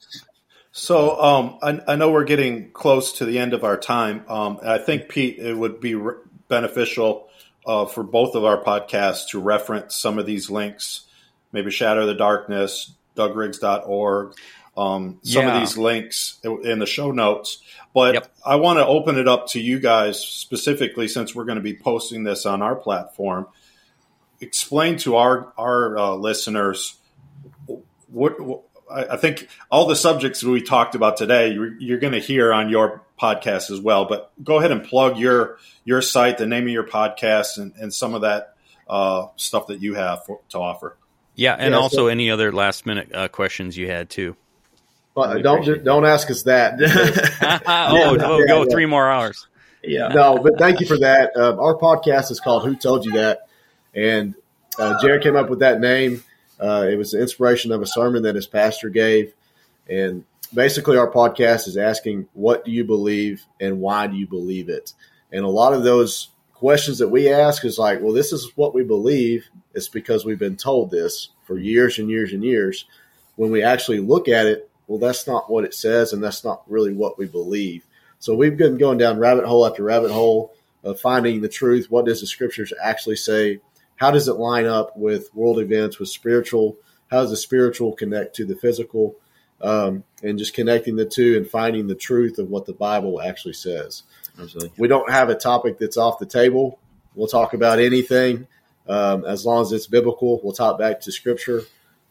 So I know we're getting close to the end of our time. I think, Pete, it would be beneficial for both of our podcasts to reference some of these links, maybe Shatter the Darkness, DougRiggs.org, some of these links in the show notes. But I want to open it up to you guys specifically, since we're going to be posting this on our platform. Explain to our listeners what I think all the subjects we talked about today, you're going to hear on your podcast as well. But go ahead and plug your site, the name of your podcast, and some of that stuff that you have to offer. Yeah, and also any other last minute questions you had too. But don't ask us that. We'll go 3 more hours. Yeah. No, but thank you for that. Our podcast is called Who Told You That? And Jared came up with that name. It was the inspiration of a sermon that his pastor gave. And basically our podcast is asking, what do you believe and why do you believe it? And a lot of those questions that we ask is like, well, this is what we believe. It's because we've been told this for years and years and years. When we actually look at it, well, that's not what it says, and that's not really what we believe. So we've been going down rabbit hole after rabbit hole of finding the truth. What does the scriptures actually say? How does it line up with world events, with spiritual? How does the spiritual connect to the physical? And just connecting the two and finding the truth of what the Bible actually says. Absolutely. We don't have a topic that's off the table. We'll talk about anything as long as it's biblical. We'll talk back to Scripture.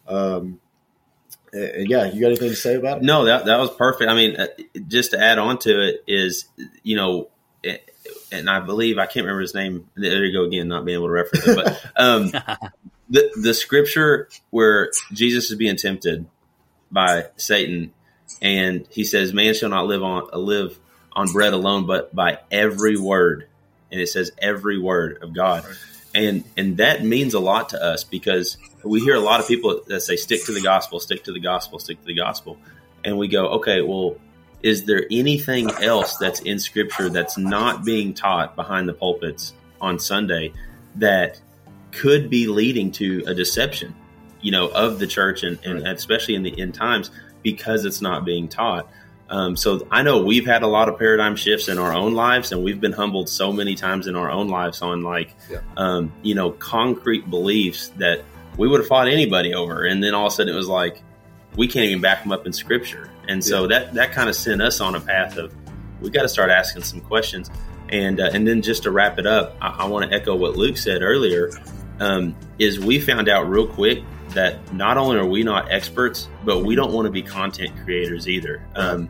And yeah, you got anything to say about it? No, that was perfect. I mean, just to add on to it is, and I believe, I can't remember his name. There you go again, not being able to reference it. But the scripture where Jesus is being tempted by Satan, and he says, "Man shall not live on bread alone, but by every word." And it says every word of God. And that means a lot to us, because we hear a lot of people that say, stick to the gospel, stick to the gospel, stick to the gospel. And we go, okay, well, is there anything else that's in Scripture that's not being taught behind the pulpits on Sunday that could be leading to a deception, of the church and especially in the end times, because it's not being taught? So I know we've had a lot of paradigm shifts in our own lives, and we've been humbled so many times in our own lives on concrete beliefs that we would have fought anybody over. And then all of a sudden it was like, we can't even back them up in Scripture. And so that kind of sent us on a path of, we got to start asking some questions. And then just to wrap it up, I want to echo what Luke said earlier, is we found out real quick that not only are we not experts, but we don't want to be content creators either.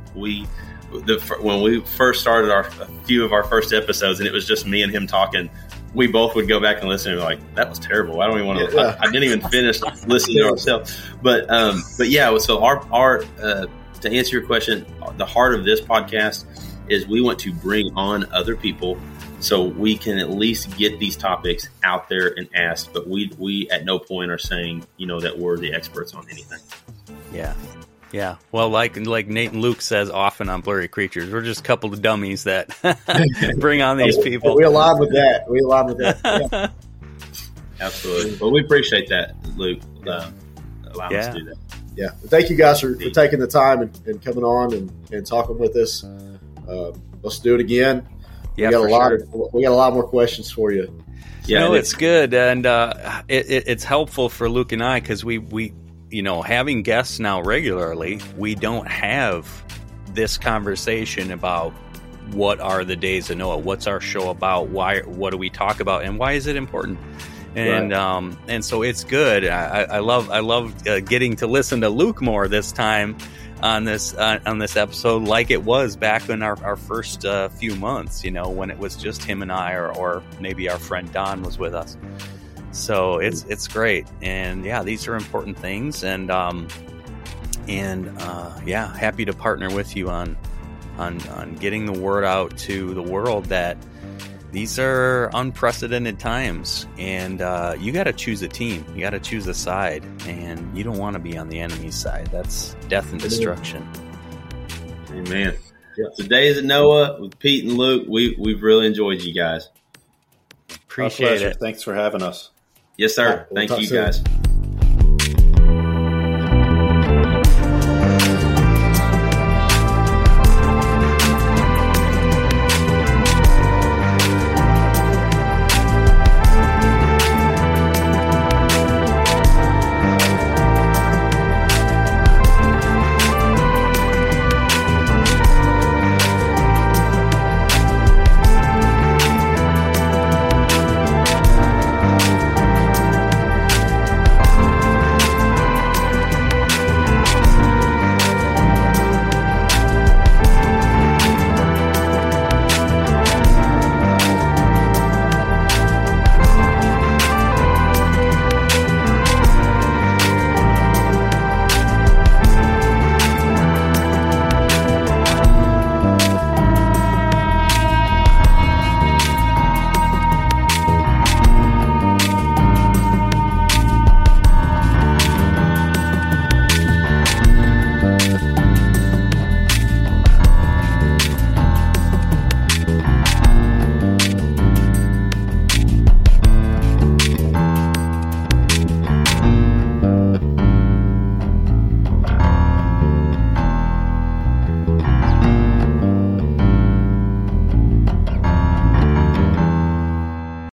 When we first started a few of our first episodes, and it was just me and him talking, we both would go back and listen and be like, that was terrible. I don't even want to, I didn't even finish listening to ourselves. But yeah, so our to answer your question, the heart of this podcast is we want to bring on other people so we can at least get these topics out there and asked, but we at no point are saying, that we're the experts on anything. Yeah. Well, like Nate and Luke says often on Blurry Creatures, we're just a couple of dummies that bring on these people. We align with that. Yeah. Absolutely. Well, we appreciate that, Luke, allowing us to do that. Yeah. Thank you guys for taking the time and coming on and talking with us. Let's do it again. Yeah, we got a lot more questions for you. Yeah, no, it's good, and it's helpful for Luke and I because we having guests now regularly, we don't have this conversation about what are the days of Noah, what's our show about, what do we talk about, and why is it important. And right. And so it's good. I love getting to listen to Luke more this time on this episode, like it was back in our first few months. When it was just him and I, or maybe our friend Don was with us. So it's great, and yeah, these are important things, and happy to partner with you on getting the word out to the world that these are unprecedented times, and you got to choose a team, you got to choose a side, and you don't want to be on the enemy's side. That's death and destruction. Amen. Yeah. The days of Noah with Pete and Luke, we've really enjoyed you guys. Appreciate it. Thanks for having us. Yes, sir. Right, Thank you, guys.